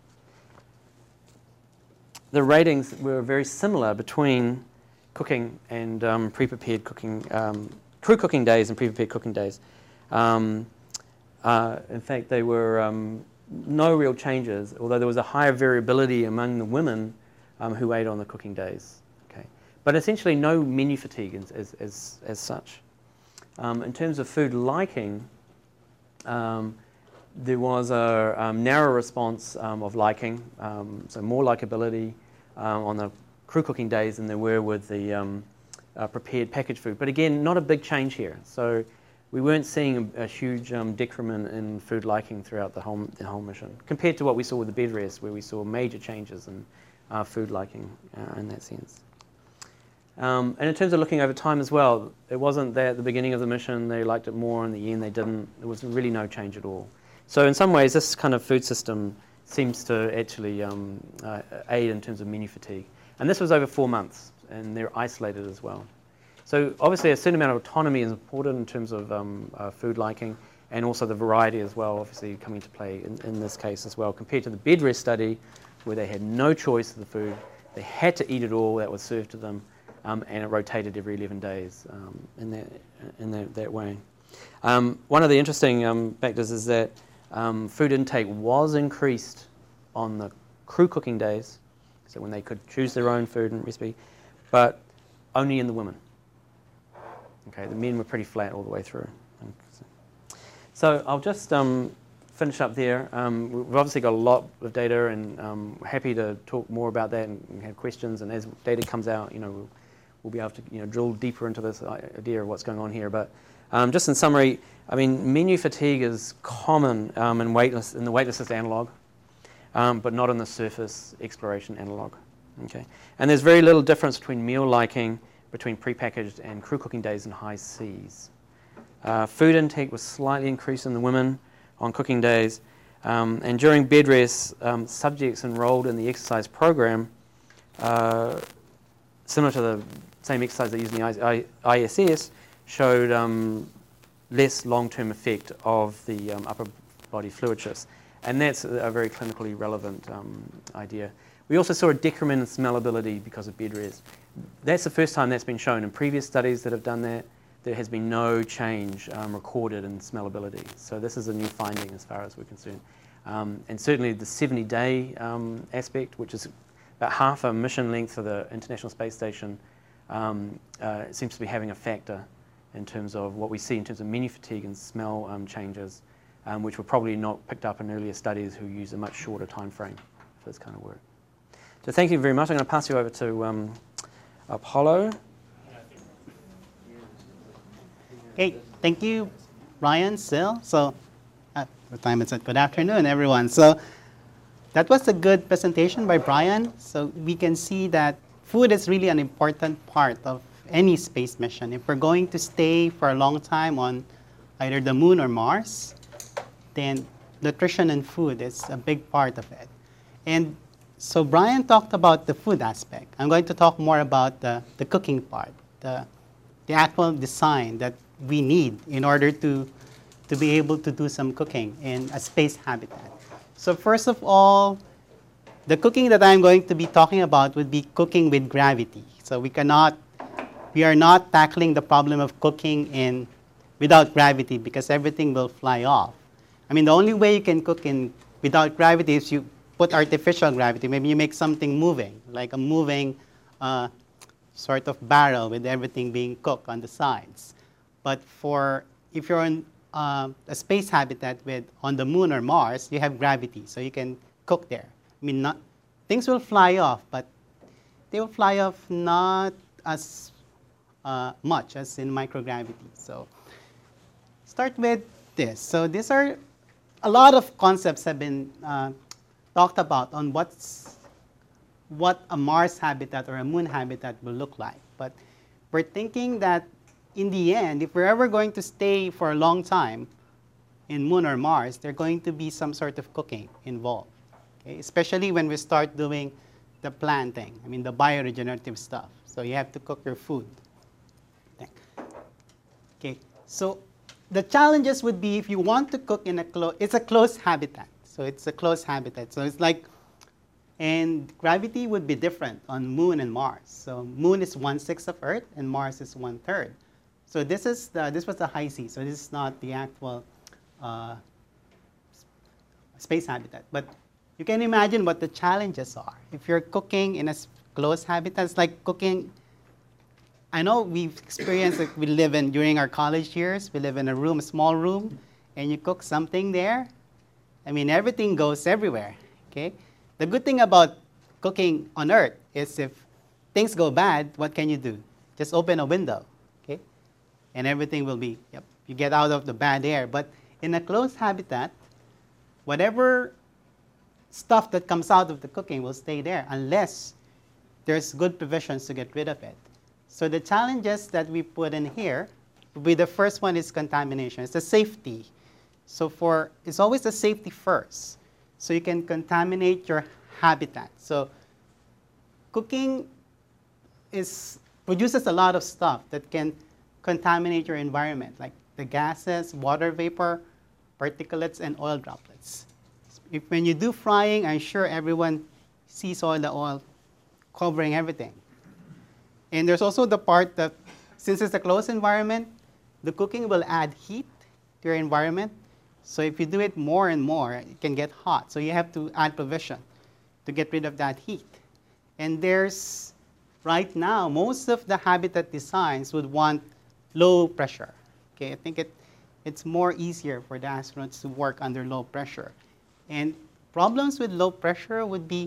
the ratings were very similar between cooking and um, pre-prepared cooking, um, crew cooking days and pre-prepared cooking days. Um, uh, in fact, they were um, no real changes, although there was a higher variability among the women um, who ate on the cooking days. Okay, but essentially no menu fatigue as, as, as, as such. Um, in terms of food liking, um, there was a um, narrow response um, of liking, um, so more likability um, on the crew cooking days than there were with the um, uh, prepared packaged food. But again, not a big change here. So we weren't seeing a, a huge um, decrement in food liking throughout the whole, the whole mission, compared to what we saw with the bed rest, where we saw major changes in uh, food liking uh, in that sense. Um, and in terms of looking over time as well, it wasn't that at the beginning of the mission they liked it more, in the end they didn't. There was really no change at all. So in some ways, this kind of food system seems to actually um, uh, aid in terms of menu fatigue. And this was over four months, and they're isolated as well. So obviously a certain amount of autonomy is important in terms of um, uh, food liking, and also the variety as well, obviously coming into play in, in this case as well, compared to the bed rest study, where they had no choice of the food. They had to eat it all that was served to them, um, and it rotated every eleven days um, in, that, in that, that way. Um, one of the interesting um, factors is that um, food intake was increased on the crew cooking days, so when they could choose their own food and recipe, but only in the women. Okay, the men were pretty flat all the way through. So I'll just um, finish up there. Um, we've obviously got a lot of data, and um, we're happy to talk more about that and have questions. And as data comes out, you know, we'll, we'll be able to, you know, drill deeper into this idea of what's going on here. But um, just in summary, I mean, menu fatigue is common um, in weightless in the weightlessness analog. Um, but not in the surface exploration analog. Okay, and there's very little difference between meal liking between prepackaged and crew cooking days in high seas. Uh, food intake was slightly increased in the women on cooking days, um, and during bed rest, um, subjects enrolled in the exercise program, uh, similar to the same exercise they used in the I S S, showed um, less long-term effect of the um, upper body fluid shifts. And that's a very clinically relevant um, idea. We also saw a decrement in smellability because of bed rest. That's the first time that's been shown. In previous studies that have done that, there has been no change um, recorded in smellability. So this is a new finding as far as we're concerned. Um, and certainly the seventy-day um, aspect, which is about half a mission length for the International Space Station, um, uh, seems to be having a factor in terms of what we see in terms of menu fatigue and smell um, changes. Um, which were probably not picked up in earlier studies who use a much shorter time frame for this kind of work. So thank you very much. I'm going to pass you over to um, Apollo. Okay, thank you, Ryan, Sil. So, uh, what time is it? Good afternoon, everyone. So, that was a good presentation by Brian. So we can see that food is really an important part of any space mission. If we're going to stay for a long time on either the moon or Mars, then nutrition and food is a big part of it. And so Brian talked about the food aspect. I'm going to talk more about the, the cooking part, the, the actual design that we need in order to, to be able to do some cooking in a space habitat. So first of all, the cooking that I'm going to be talking about would be cooking with gravity. So we cannot, we are not tackling the problem of cooking in without gravity because everything will fly off. I mean, the only way you can cook in without gravity is you put artificial gravity. Maybe you make something moving, like a moving uh, sort of barrel with everything being cooked on the sides. But for if you're in uh, a space habitat with on the moon or Mars, you have gravity, so you can cook there. I mean, not, things will fly off, but they will fly off not as uh, much as in microgravity. So start with this. So these are a lot of concepts have been uh, talked about on what's what a Mars habitat or a moon habitat will look like. But we're thinking that in the end, if we're ever going to stay for a long time in moon or Mars, there's going to be some sort of cooking involved. Okay? Especially when we start doing the planting, I mean the bioregenerative stuff. So you have to cook your food. Okay, so the challenges would be if you want to cook in a closed, it's a closed habitat. So it's a closed habitat. So it's like, and gravity would be different on Moon and Mars. So Moon is one-sixth of Earth and Mars is one-third. So this is the, this was the high sea. So this is not the actual uh, space habitat. But you can imagine what the challenges are. If you're cooking in a closed habitat, it's like cooking. I know we've experienced it. We live in, during our college years, we live in a room, a small room, and you cook something there. I mean, everything goes everywhere, okay? The good thing about cooking on Earth is if things go bad, what can you do? Just open a window, okay? And everything will be, yep, you get out of the bad air. But in a closed habitat, whatever stuff that comes out of the cooking will stay there unless there's good provisions to get rid of it. So the challenges that we put in here, with the first one is contamination. It's the safety. So for, it's always the safety first. So you can contaminate your habitat. So cooking is, produces a lot of stuff that can contaminate your environment, like the gases, water vapor, particulates, and oil droplets. If, when you do frying, I'm sure everyone sees all the oil covering everything. And there's also the part that, since it's a closed environment, the cooking will add heat to your environment. So if you do it more and more, it can get hot. So you have to add provision to get rid of that heat. And there's, right now, most of the habitat designs would want low pressure. Okay, I think it, it's more easier for the astronauts to work under low pressure. And problems with low pressure would be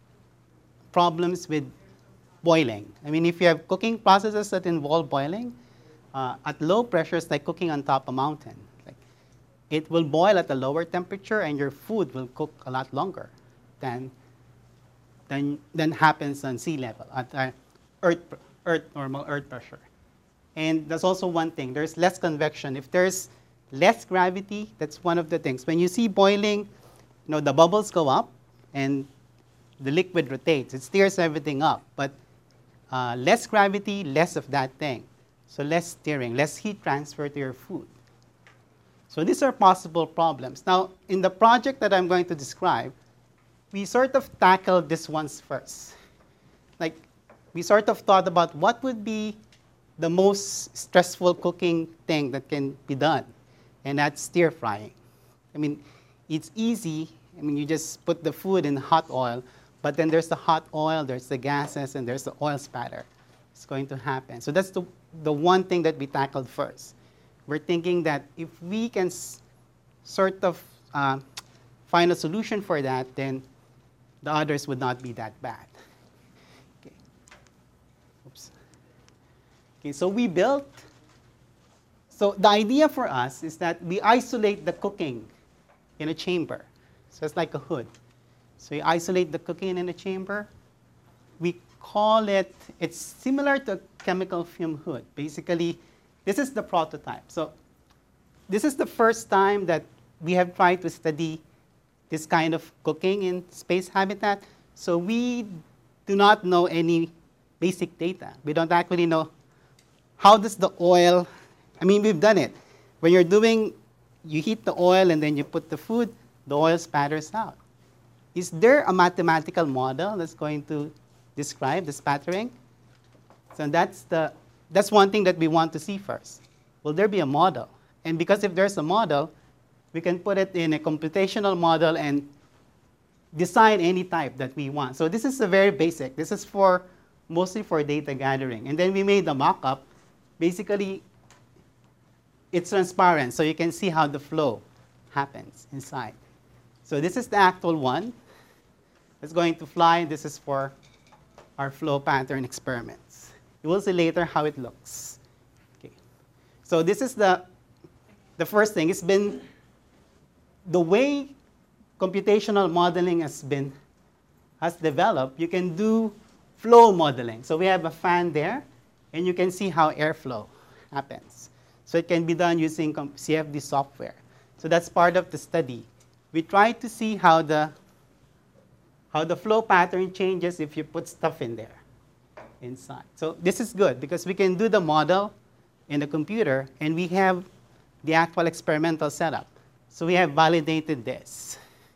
problems with boiling. I mean, if you have cooking processes that involve boiling, uh, at low pressure, it's like cooking on top of a mountain. Like, it will boil at a lower temperature, and your food will cook a lot longer than, than, than happens on sea level, at uh, earth, earth, normal earth pressure. And that's also one thing. There's less convection. If there's less gravity, that's one of the things. When you see boiling, you know, the bubbles go up, and the liquid rotates. It steers everything up. But Uh, less gravity, less of that thing. So less steering, less heat transfer to your food. So these are possible problems. Now, in the project that I'm going to describe, we sort of tackled this ones first. Like, we sort of thought about what would be the most stressful cooking thing that can be done, and that's stir frying. I mean, it's easy. I mean, you just put the food in hot oil, but then there's the hot oil, there's the gases, and there's the oil spatter. It's going to happen. So that's the, the one thing that we tackled first. We're thinking that if we can s sort of uh, find a solution for that, then the others would not be that bad. Okay. Oops. Okay, so we built, so the idea for us is that we isolate the cooking in a chamber. So it's like a hood. So you isolate the cocaine in the chamber. We call it, it's similar to a chemical fume hood. Basically, this is the prototype. So this is the first time that we have tried to study this kind of cooking in space habitat. So we do not know any basic data. We don't actually know how does the oil, I mean, we've done it. When you're doing, you heat the oil and then you put the food, the oil spatters out. Is there a mathematical model that's going to describe the spattering? So that's, the, that's one thing that we want to see first. Will there be a model? And because if there's a model, we can put it in a computational model and design any type that we want. So this is a very basic. This is for mostly for data gathering. And then we made the mock-up. Basically, it's transparent, so you can see how the flow happens inside. So this is the actual one. It's going to fly. This is for our flow pattern experiments. You will see later how it looks. Okay. So this is the, the first thing. It's been the way computational modeling has been has developed. You can do flow modeling. So we have a fan there, and you can see how airflow happens. So it can be done using C F D software. So that's part of the study. We try to see how the, how the flow pattern changes if you put stuff in there inside. So this is good because we can do the model in the computer, and we have the actual experimental setup. So we have validated this.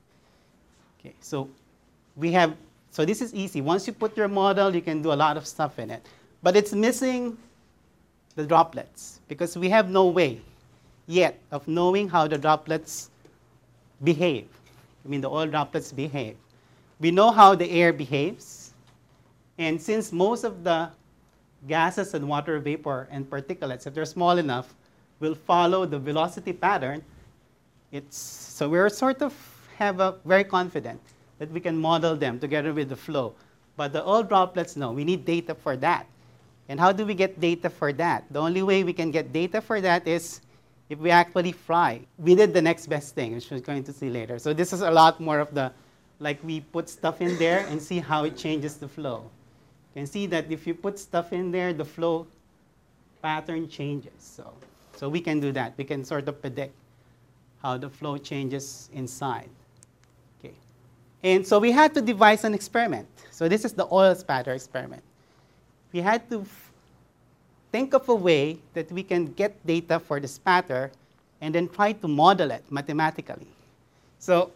Okay, so we have, so this is easy. Once you put your model, you can do a lot of stuff in it. But it's missing the droplets because we have no way yet of knowing how the droplets behave. I mean, the oil droplets behave. We know how the air behaves. And since most of the gases and water vapor and particulates, if they're small enough, will follow the velocity pattern, it's, so we're sort of have a very confident that we can model them together with the flow. But the oil droplets, no, we need data for that. And how do we get data for that? The only way we can get data for that is if we actually fry. We did the next best thing, which we're going to see later. So this is a lot more of the, like we put stuff in there and see how it changes the flow. You can see that if you put stuff in there, the flow pattern changes. So, so we can do that. We can sort of predict how the flow changes inside. Okay. And so we had to devise an experiment. So this is the oil spatter experiment. We had to think of a way that we can get data for the spatter and then try to model it mathematically. So,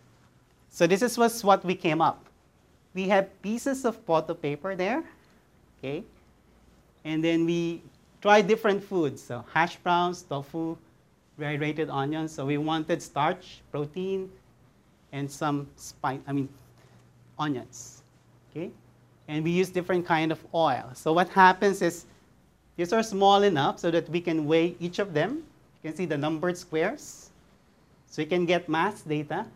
so this is was what we came up. We have pieces of photo paper there, okay? And then we tried different foods, so hash browns, tofu, rehydrated onions. So we wanted starch, protein, and some spice, I mean, onions, okay? And we use different kind of oil. So what happens is these are small enough so that we can weigh each of them. You can see the numbered squares. So you can get mass data.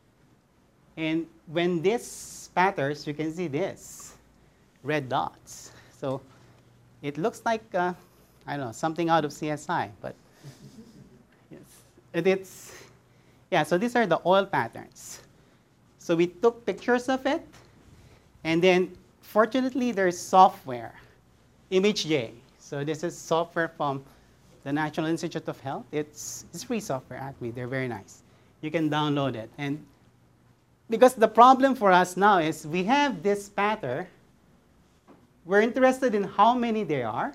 And when this spatters, you can see this, red dots. So it looks like, uh, I don't know, something out of C S I, but yes. And it's, yeah, so these are the oil patterns. So we took pictures of it, and then fortunately, there's software, ImageJ. So this is software from the National Institute of Health. It's, it's free software, actually. They're very nice. You can download it. And because the problem for us now is we have this spatter. We're interested in how many there are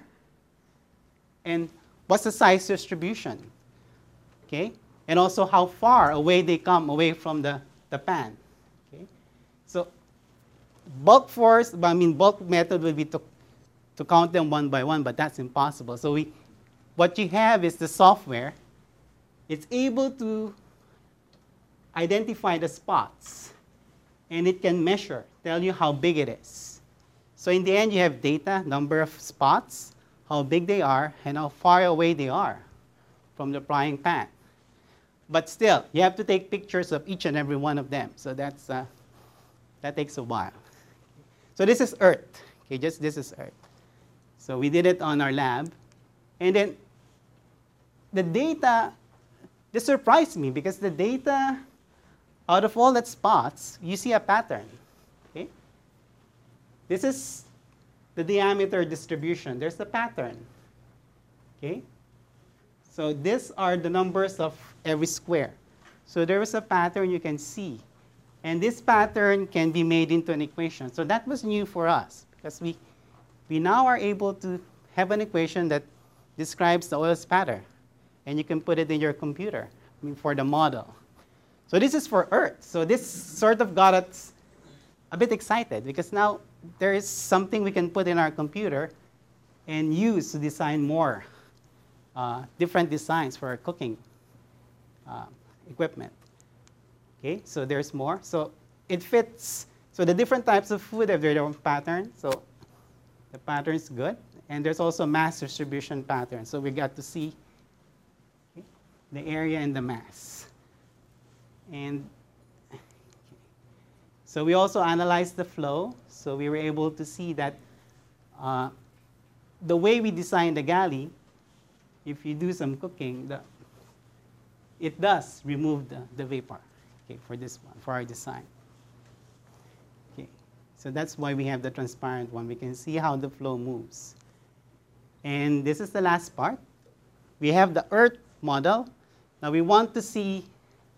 and what's the size distribution, okay? And also how far away they come away from the, the pan, okay? So bulk force, I mean, bulk method would be to, to count them one by one, but that's impossible. So we, what you have is the software. It's able to identify the spots, and it can measure, tell you how big it is. So in the end, you have data, number of spots, how big they are, and how far away they are from the frying pan. But still, you have to take pictures of each and every one of them. So that's, uh, that takes a while. So this is Earth. Okay, just this is Earth. So we did it on our lab. And then the data, this surprised me because the data out of all that spots, you see a pattern. Okay? This is the diameter distribution. There's the pattern. Okay? So these are the numbers of every square. So there is a pattern you can see. And this pattern can be made into an equation. So that was new for us because we, we now are able to have an equation that describes the oil spatter. And you can put it in your computer, I mean, for the model. So this is for Earth. So this sort of got us a bit excited because now there is something we can put in our computer and use to design more uh, different designs for our cooking uh, equipment. Okay, so there's more. So it fits. So the different types of food have their own pattern. So the pattern is good. And there's also mass distribution pattern. So we got to see okay, the area and the mass. And okay. So we also analyzed the flow. So we were able to see that uh, the way we designed the galley, if you do some cooking, the, it does remove the, the vapor. Okay, for this one, for our design. Okay, so that's why we have the transparent one. We can see how the flow moves. And this is the last part. We have the Earth model. Now we want to see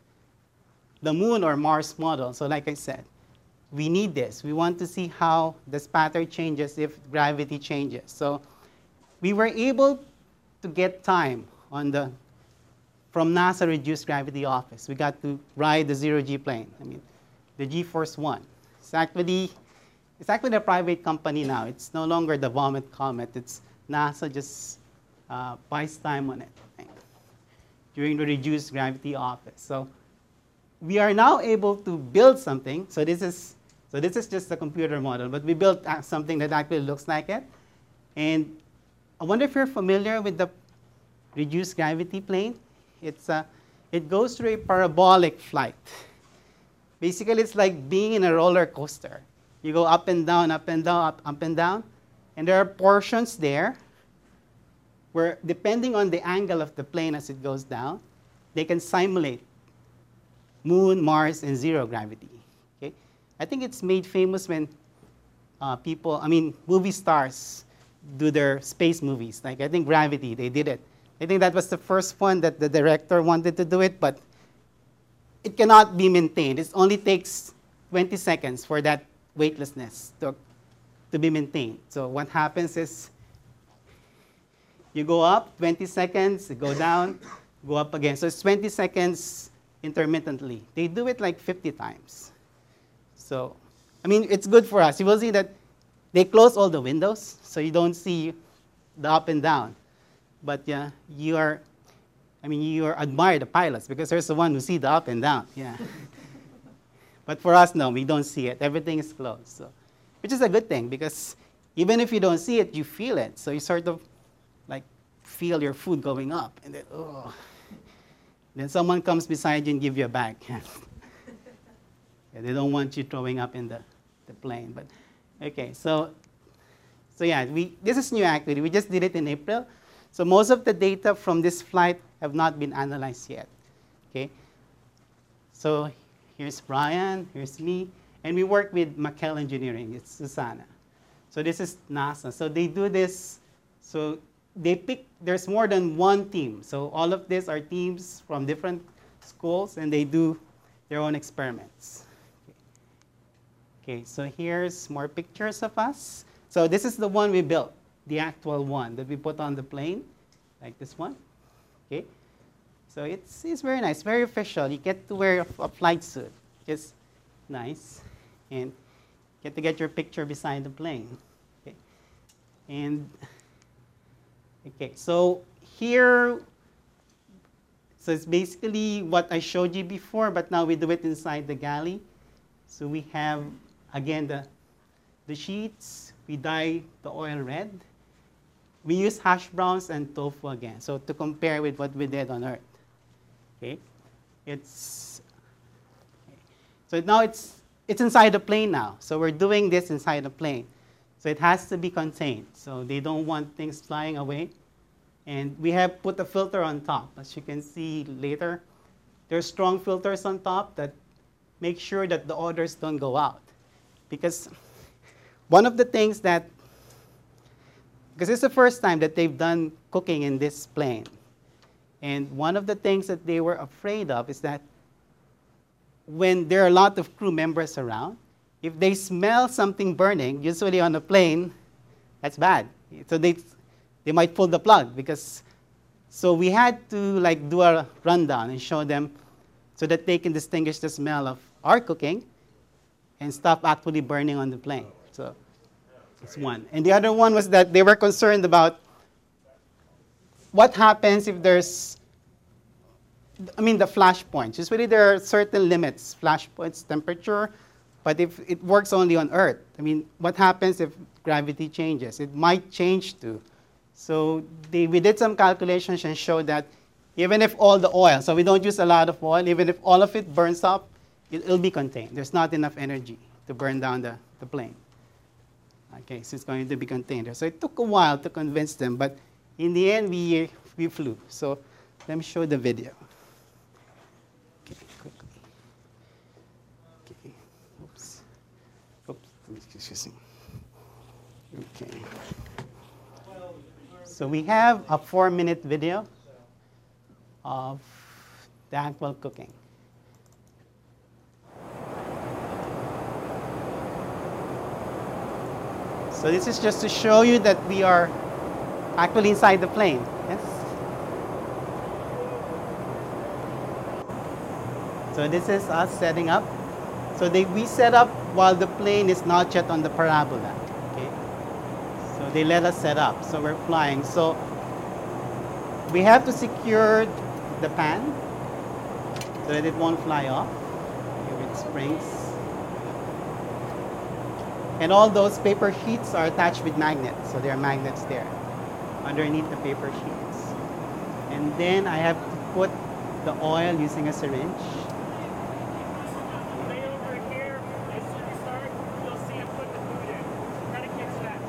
the Moon or Mars model. So like I said, we need this. We want to see how the spatter changes if gravity changes. So we were able to get time on the from NASA Reduced Gravity Office. We got to ride the zero-G plane, I mean, the G-Force One. It's actually, it's actually a private company now. It's no longer the Vomit Comet. It's NASA just uh, buys time on it right, during the Reduced Gravity Office. So we are now able to build something. So this is, so this is just a computer model, but we built something that actually looks like it. And I wonder if you're familiar with the Reduced Gravity plane. It's a, it goes through a parabolic flight. Basically, it's like being in a roller coaster. You go up and down, up and down, up, up and down. And there are portions there where, depending on the angle of the plane as it goes down, they can simulate Moon, Mars, and zero gravity. Okay? I think it's made famous when uh, people, I mean, movie stars do their space movies. Like, I think Gravity, they did it. I think that was the first one that the director wanted to do it, but it cannot be maintained. It only takes twenty seconds for that weightlessness to, to be maintained. So what happens is you go up, twenty seconds, you go down, go up again. So it's twenty seconds intermittently. They do it like fifty times. So, I mean, it's good for us. You will see that they close all the windows, so you don't see the up and down. But yeah, you are, I mean, you are admire the pilots because there's the one who see the up and down. Yeah. But for us, no, we don't see it. Everything is closed. So, which is a good thing because even if you don't see it, you feel it. So you sort of like feel your food going up, and then oh, then someone comes beside you and give you a bag. Yeah, they don't want you throwing up in the, the plane. But okay, so so yeah, we this is new activity. We just did it in April. So most of the data from this flight have not been analyzed yet. Okay. So here's Brian, here's me, and we work with McKell Engineering. It's Susanna. So this is NASA. So they do this. So they pick. There's more than one team. So all of these are teams from different schools, and they do their own experiments. Okay. So here's more pictures of us. So this is the one we built. The actual one that we put on the plane, like this one. Okay, so it's, it's very nice, very official. You get to wear a, a flight suit, just nice, and get to get your picture beside the plane. Okay, and okay, so here, so it's basically what I showed you before, but now we do it inside the galley. So we have again the the sheets. We dye the oil red. We use hash browns and tofu again, so to compare with what we did on Earth. Okay, it's okay. So now it's it's inside the plane now. So we're doing this inside the plane, so it has to be contained. So they don't want things flying away, and we have put a filter on top. As you can see later, there's strong filters on top that make sure that the odors don't go out. Because one of the things that, because it's the first time that they've done cooking in this plane. And one of the things that they were afraid of is that when there are a lot of crew members around, if they smell something burning, usually on a plane, that's bad. So they, they might pull the plug because, so we had to like do a rundown and show them so that they can distinguish the smell of our cooking and stop actually burning on the plane. So it's one. And the other one was that they were concerned about what happens if there's, I mean, the flash points. Usually there are certain limits, flash points, temperature, but if it works only on Earth, I mean, what happens if gravity changes? It might change too. So they, we did some calculations and showed that even if all the oil, so we don't use a lot of oil, even if all of it burns up, it, it'll be contained. There's not enough energy to burn down the, the plane. Okay, so it's going to be contained. So it took a while to convince them, but in the end, we, we flew. So let me show the video. Okay, quickly. Okay, oops. Oops, excuse me. Okay. So we have a four-minute video of the actual cooking. So this is just to show you that we are actually inside the plane. Yes? So this is us setting up. So they, we set up while the plane is not yet on the parabola. Okay? So they let us set up. So we're flying. So we have to secure the pan so that it won't fly off. Here with springs. And all those paper sheets are attached with magnets. So there are magnets there underneath the paper sheets. And then I have to put the oil using a syringe. Stay over here. As soon as you start, you'll see him put the food in. Try to catch that.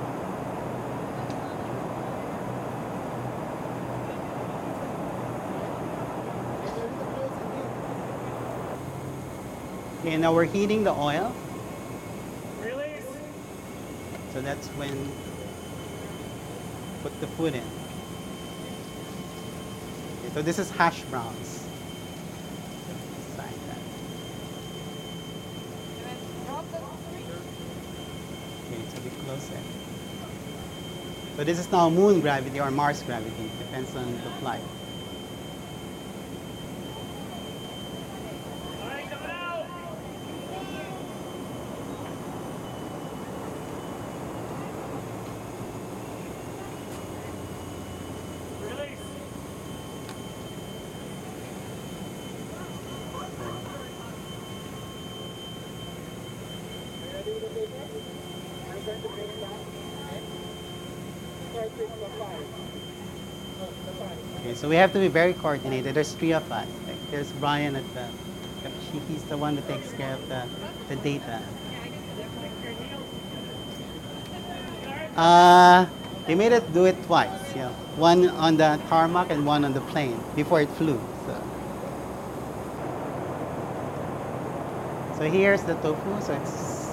Okay, now we're heating the oil. Release. So that's when put the food in. Okay, so this is hash browns. Sign that. Okay, so we close it. So this is now moon gravity or Mars gravity, depends on the flight. All right, coming out. Release. Okay, so we have to be very coordinated. There's three of us. Like, there's Brian at the, he's the one who takes care of the, the data. Uh, they made it do it twice. Yeah, one on the tarmac and one on the plane before it flew. So, so here's the tofu. So it's, it's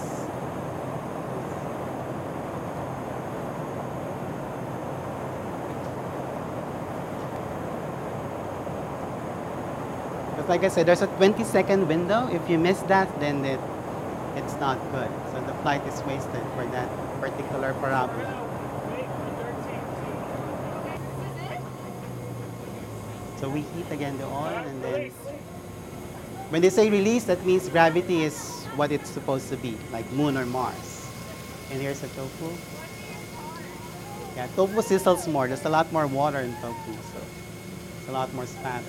but like I said, there's a twenty second window. If you miss that, then it, it's not good. So the flight is wasted for that particular parabola. So we heat again the oil, and then when they say release, that means gravity is what it's supposed to be, like moon or Mars. And here's the tofu. Yeah, tofu sizzles more. There's a lot more water in tofu, so it's a lot more spatter.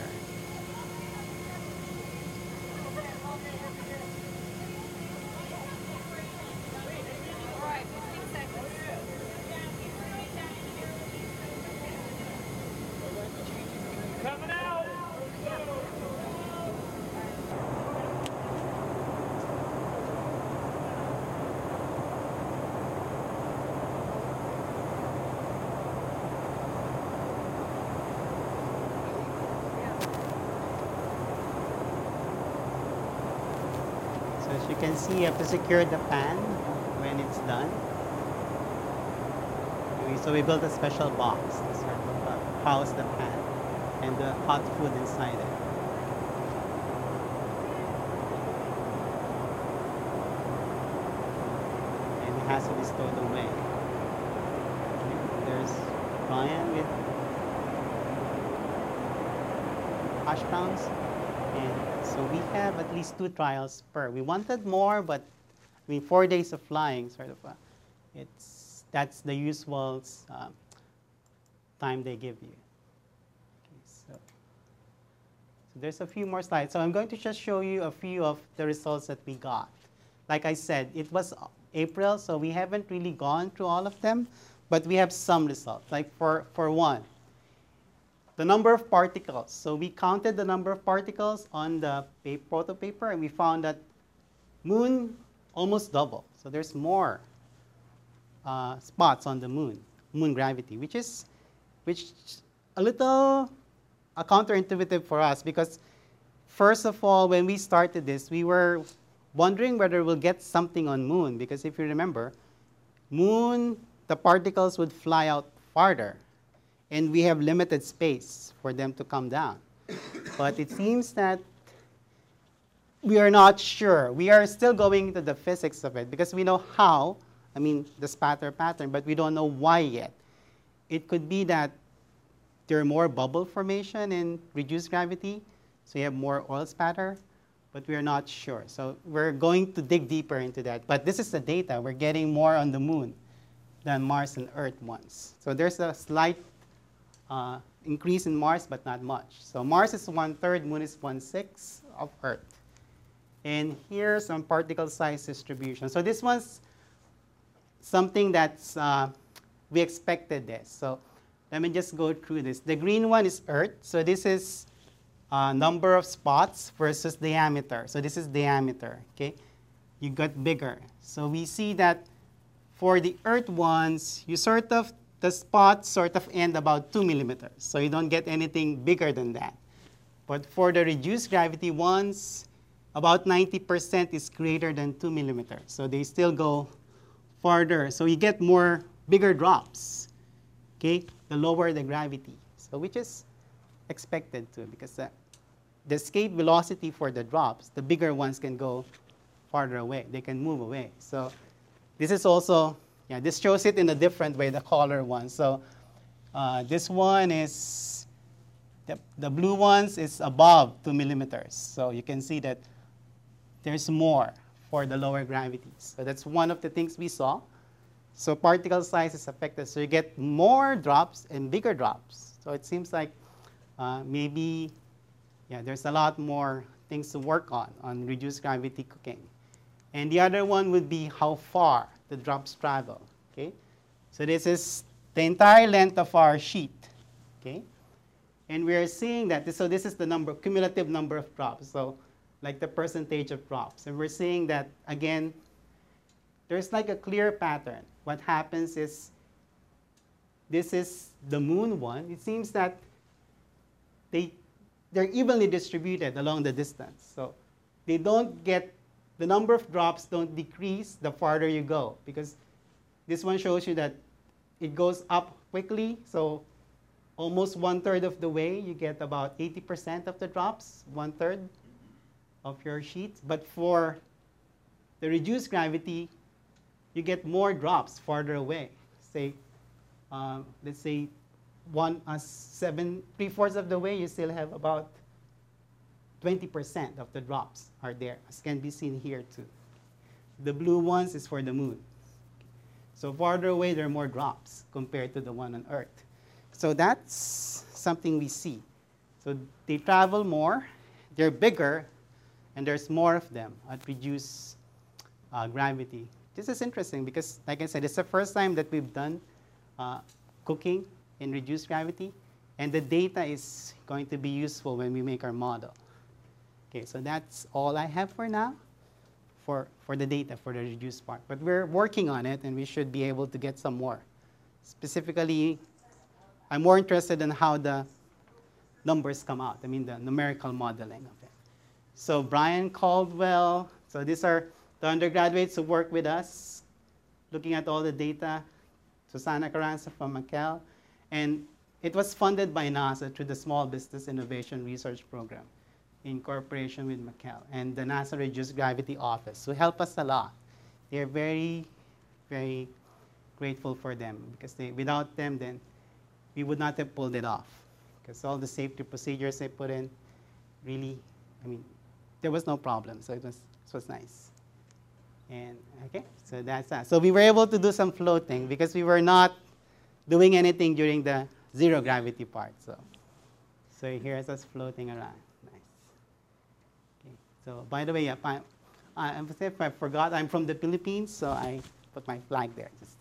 Coming out. can see you have to secure the pan when it's done. We- So we built a special box to sort of uh, house the pan and the hot food inside it. And it has to be stowed away. Okay, there's Ryan with hash browns. And so we have at least two trials per. We wanted more, but I mean, four days of flying, sort of, uh, it's, that's the usual uh, time they give you. Okay, so, so there's a few more slides. So I'm going to just show you a few of the results that we got. Like I said, it was April, so we haven't really gone through all of them, but we have some results. Like for, for one, the number of particles. So we counted the number of particles on the pa- proto paper, and we found that moon almost double. So there's more uh, spots on the moon, moon gravity, which is which a little uh, counterintuitive for us, because first of all, when we started this, we were wondering whether we'll get something on moon, because if you remember, moon, the particles would fly out farther, and we have limited space for them to come down. But it seems that we are not sure. We are still going into the physics of it, because we know how, I mean, the spatter pattern, but we don't know why yet. It could be that there are more bubble formation in reduced gravity, so you have more oil spatter, but we are not sure. So we're going to dig deeper into that. But this is the data. We're getting more on the moon than Mars and Earth once. So there's a slight uh, increase in Mars, but not much. So Mars is one-third, moon is one-sixth of Earth. And here's some particle size distribution. So this one's something that's, uh, we expected this. So let me just go through this. The green one is Earth. So this is uh, number of spots versus diameter. So this is diameter, okay? You got bigger. So we see that for the Earth ones, you sort of, the spots sort of end about two millimeters. So you don't get anything bigger than that. But for the reduced gravity ones, about ninety percent is greater than two millimeters. So they still go farther. So you get more bigger drops, okay, the lower the gravity. So which is expected to, because uh, the escape velocity for the drops, the bigger ones can go farther away. They can move away. So this is also, yeah, this shows it in a different way, the color one. So uh, this one is, the, the blue ones is above two millimeters. So you can see that there's more for the lower gravities. So that's one of the things we saw. So particle size is affected. So you get more drops and bigger drops. So it seems like uh, maybe, yeah, there's a lot more things to work on, on reduced gravity cooking. And the other one would be how far the drops travel, okay? So this is the entire length of our sheet, okay? And we are seeing that, so this is the number, cumulative number of drops. So like the percentage of drops. And we're seeing that, again, there's like a clear pattern. What happens is, this is the moon one. It seems that they, they're evenly distributed along the distance. So they don't get, the number of drops don't decrease the farther you go, because this one shows you that it goes up quickly. So almost one-third of the way, you get about eighty percent of the drops, one-third of your sheets. But for the reduced gravity, you get more drops farther away. Say, um, let's say one, uh, seven, three-fourths of the way, you still have about twenty percent of the drops are there, as can be seen here too. The blue ones is for the moon. So farther away, there are more drops compared to the one on Earth. So that's something we see. So they travel more, they're bigger, and there's more of them at reduced uh, gravity. This is interesting because, like I said, it's the first time that we've done uh, cooking in reduced gravity, and the data is going to be useful when we make our model. Okay, so that's all I have for now for, for the data, for the reduced part. But we're working on it, and we should be able to get some more. Specifically, I'm more interested in how the numbers come out, I mean the numerical modeling of it. So Brian Caldwell, so these are the undergraduates who work with us, looking at all the data, Susana Carranza from Macau, and it was funded by NASA through the Small Business Innovation Research Program in cooperation with Macau and the NASA Reduced Gravity Office, who help us a lot. They're very, very grateful for them because they, without them, then we would not have pulled it off. Because all the safety procedures they put in, really, I mean, there was no problem, so it was, it was nice. And okay, so that's that. So we were able to do some floating because we were not doing anything during the zero gravity part. So, so here's us floating around. Nice. Okay. So by the way, yeah, I, I, if I forgot, I'm from the Philippines, so I put my flag there. Just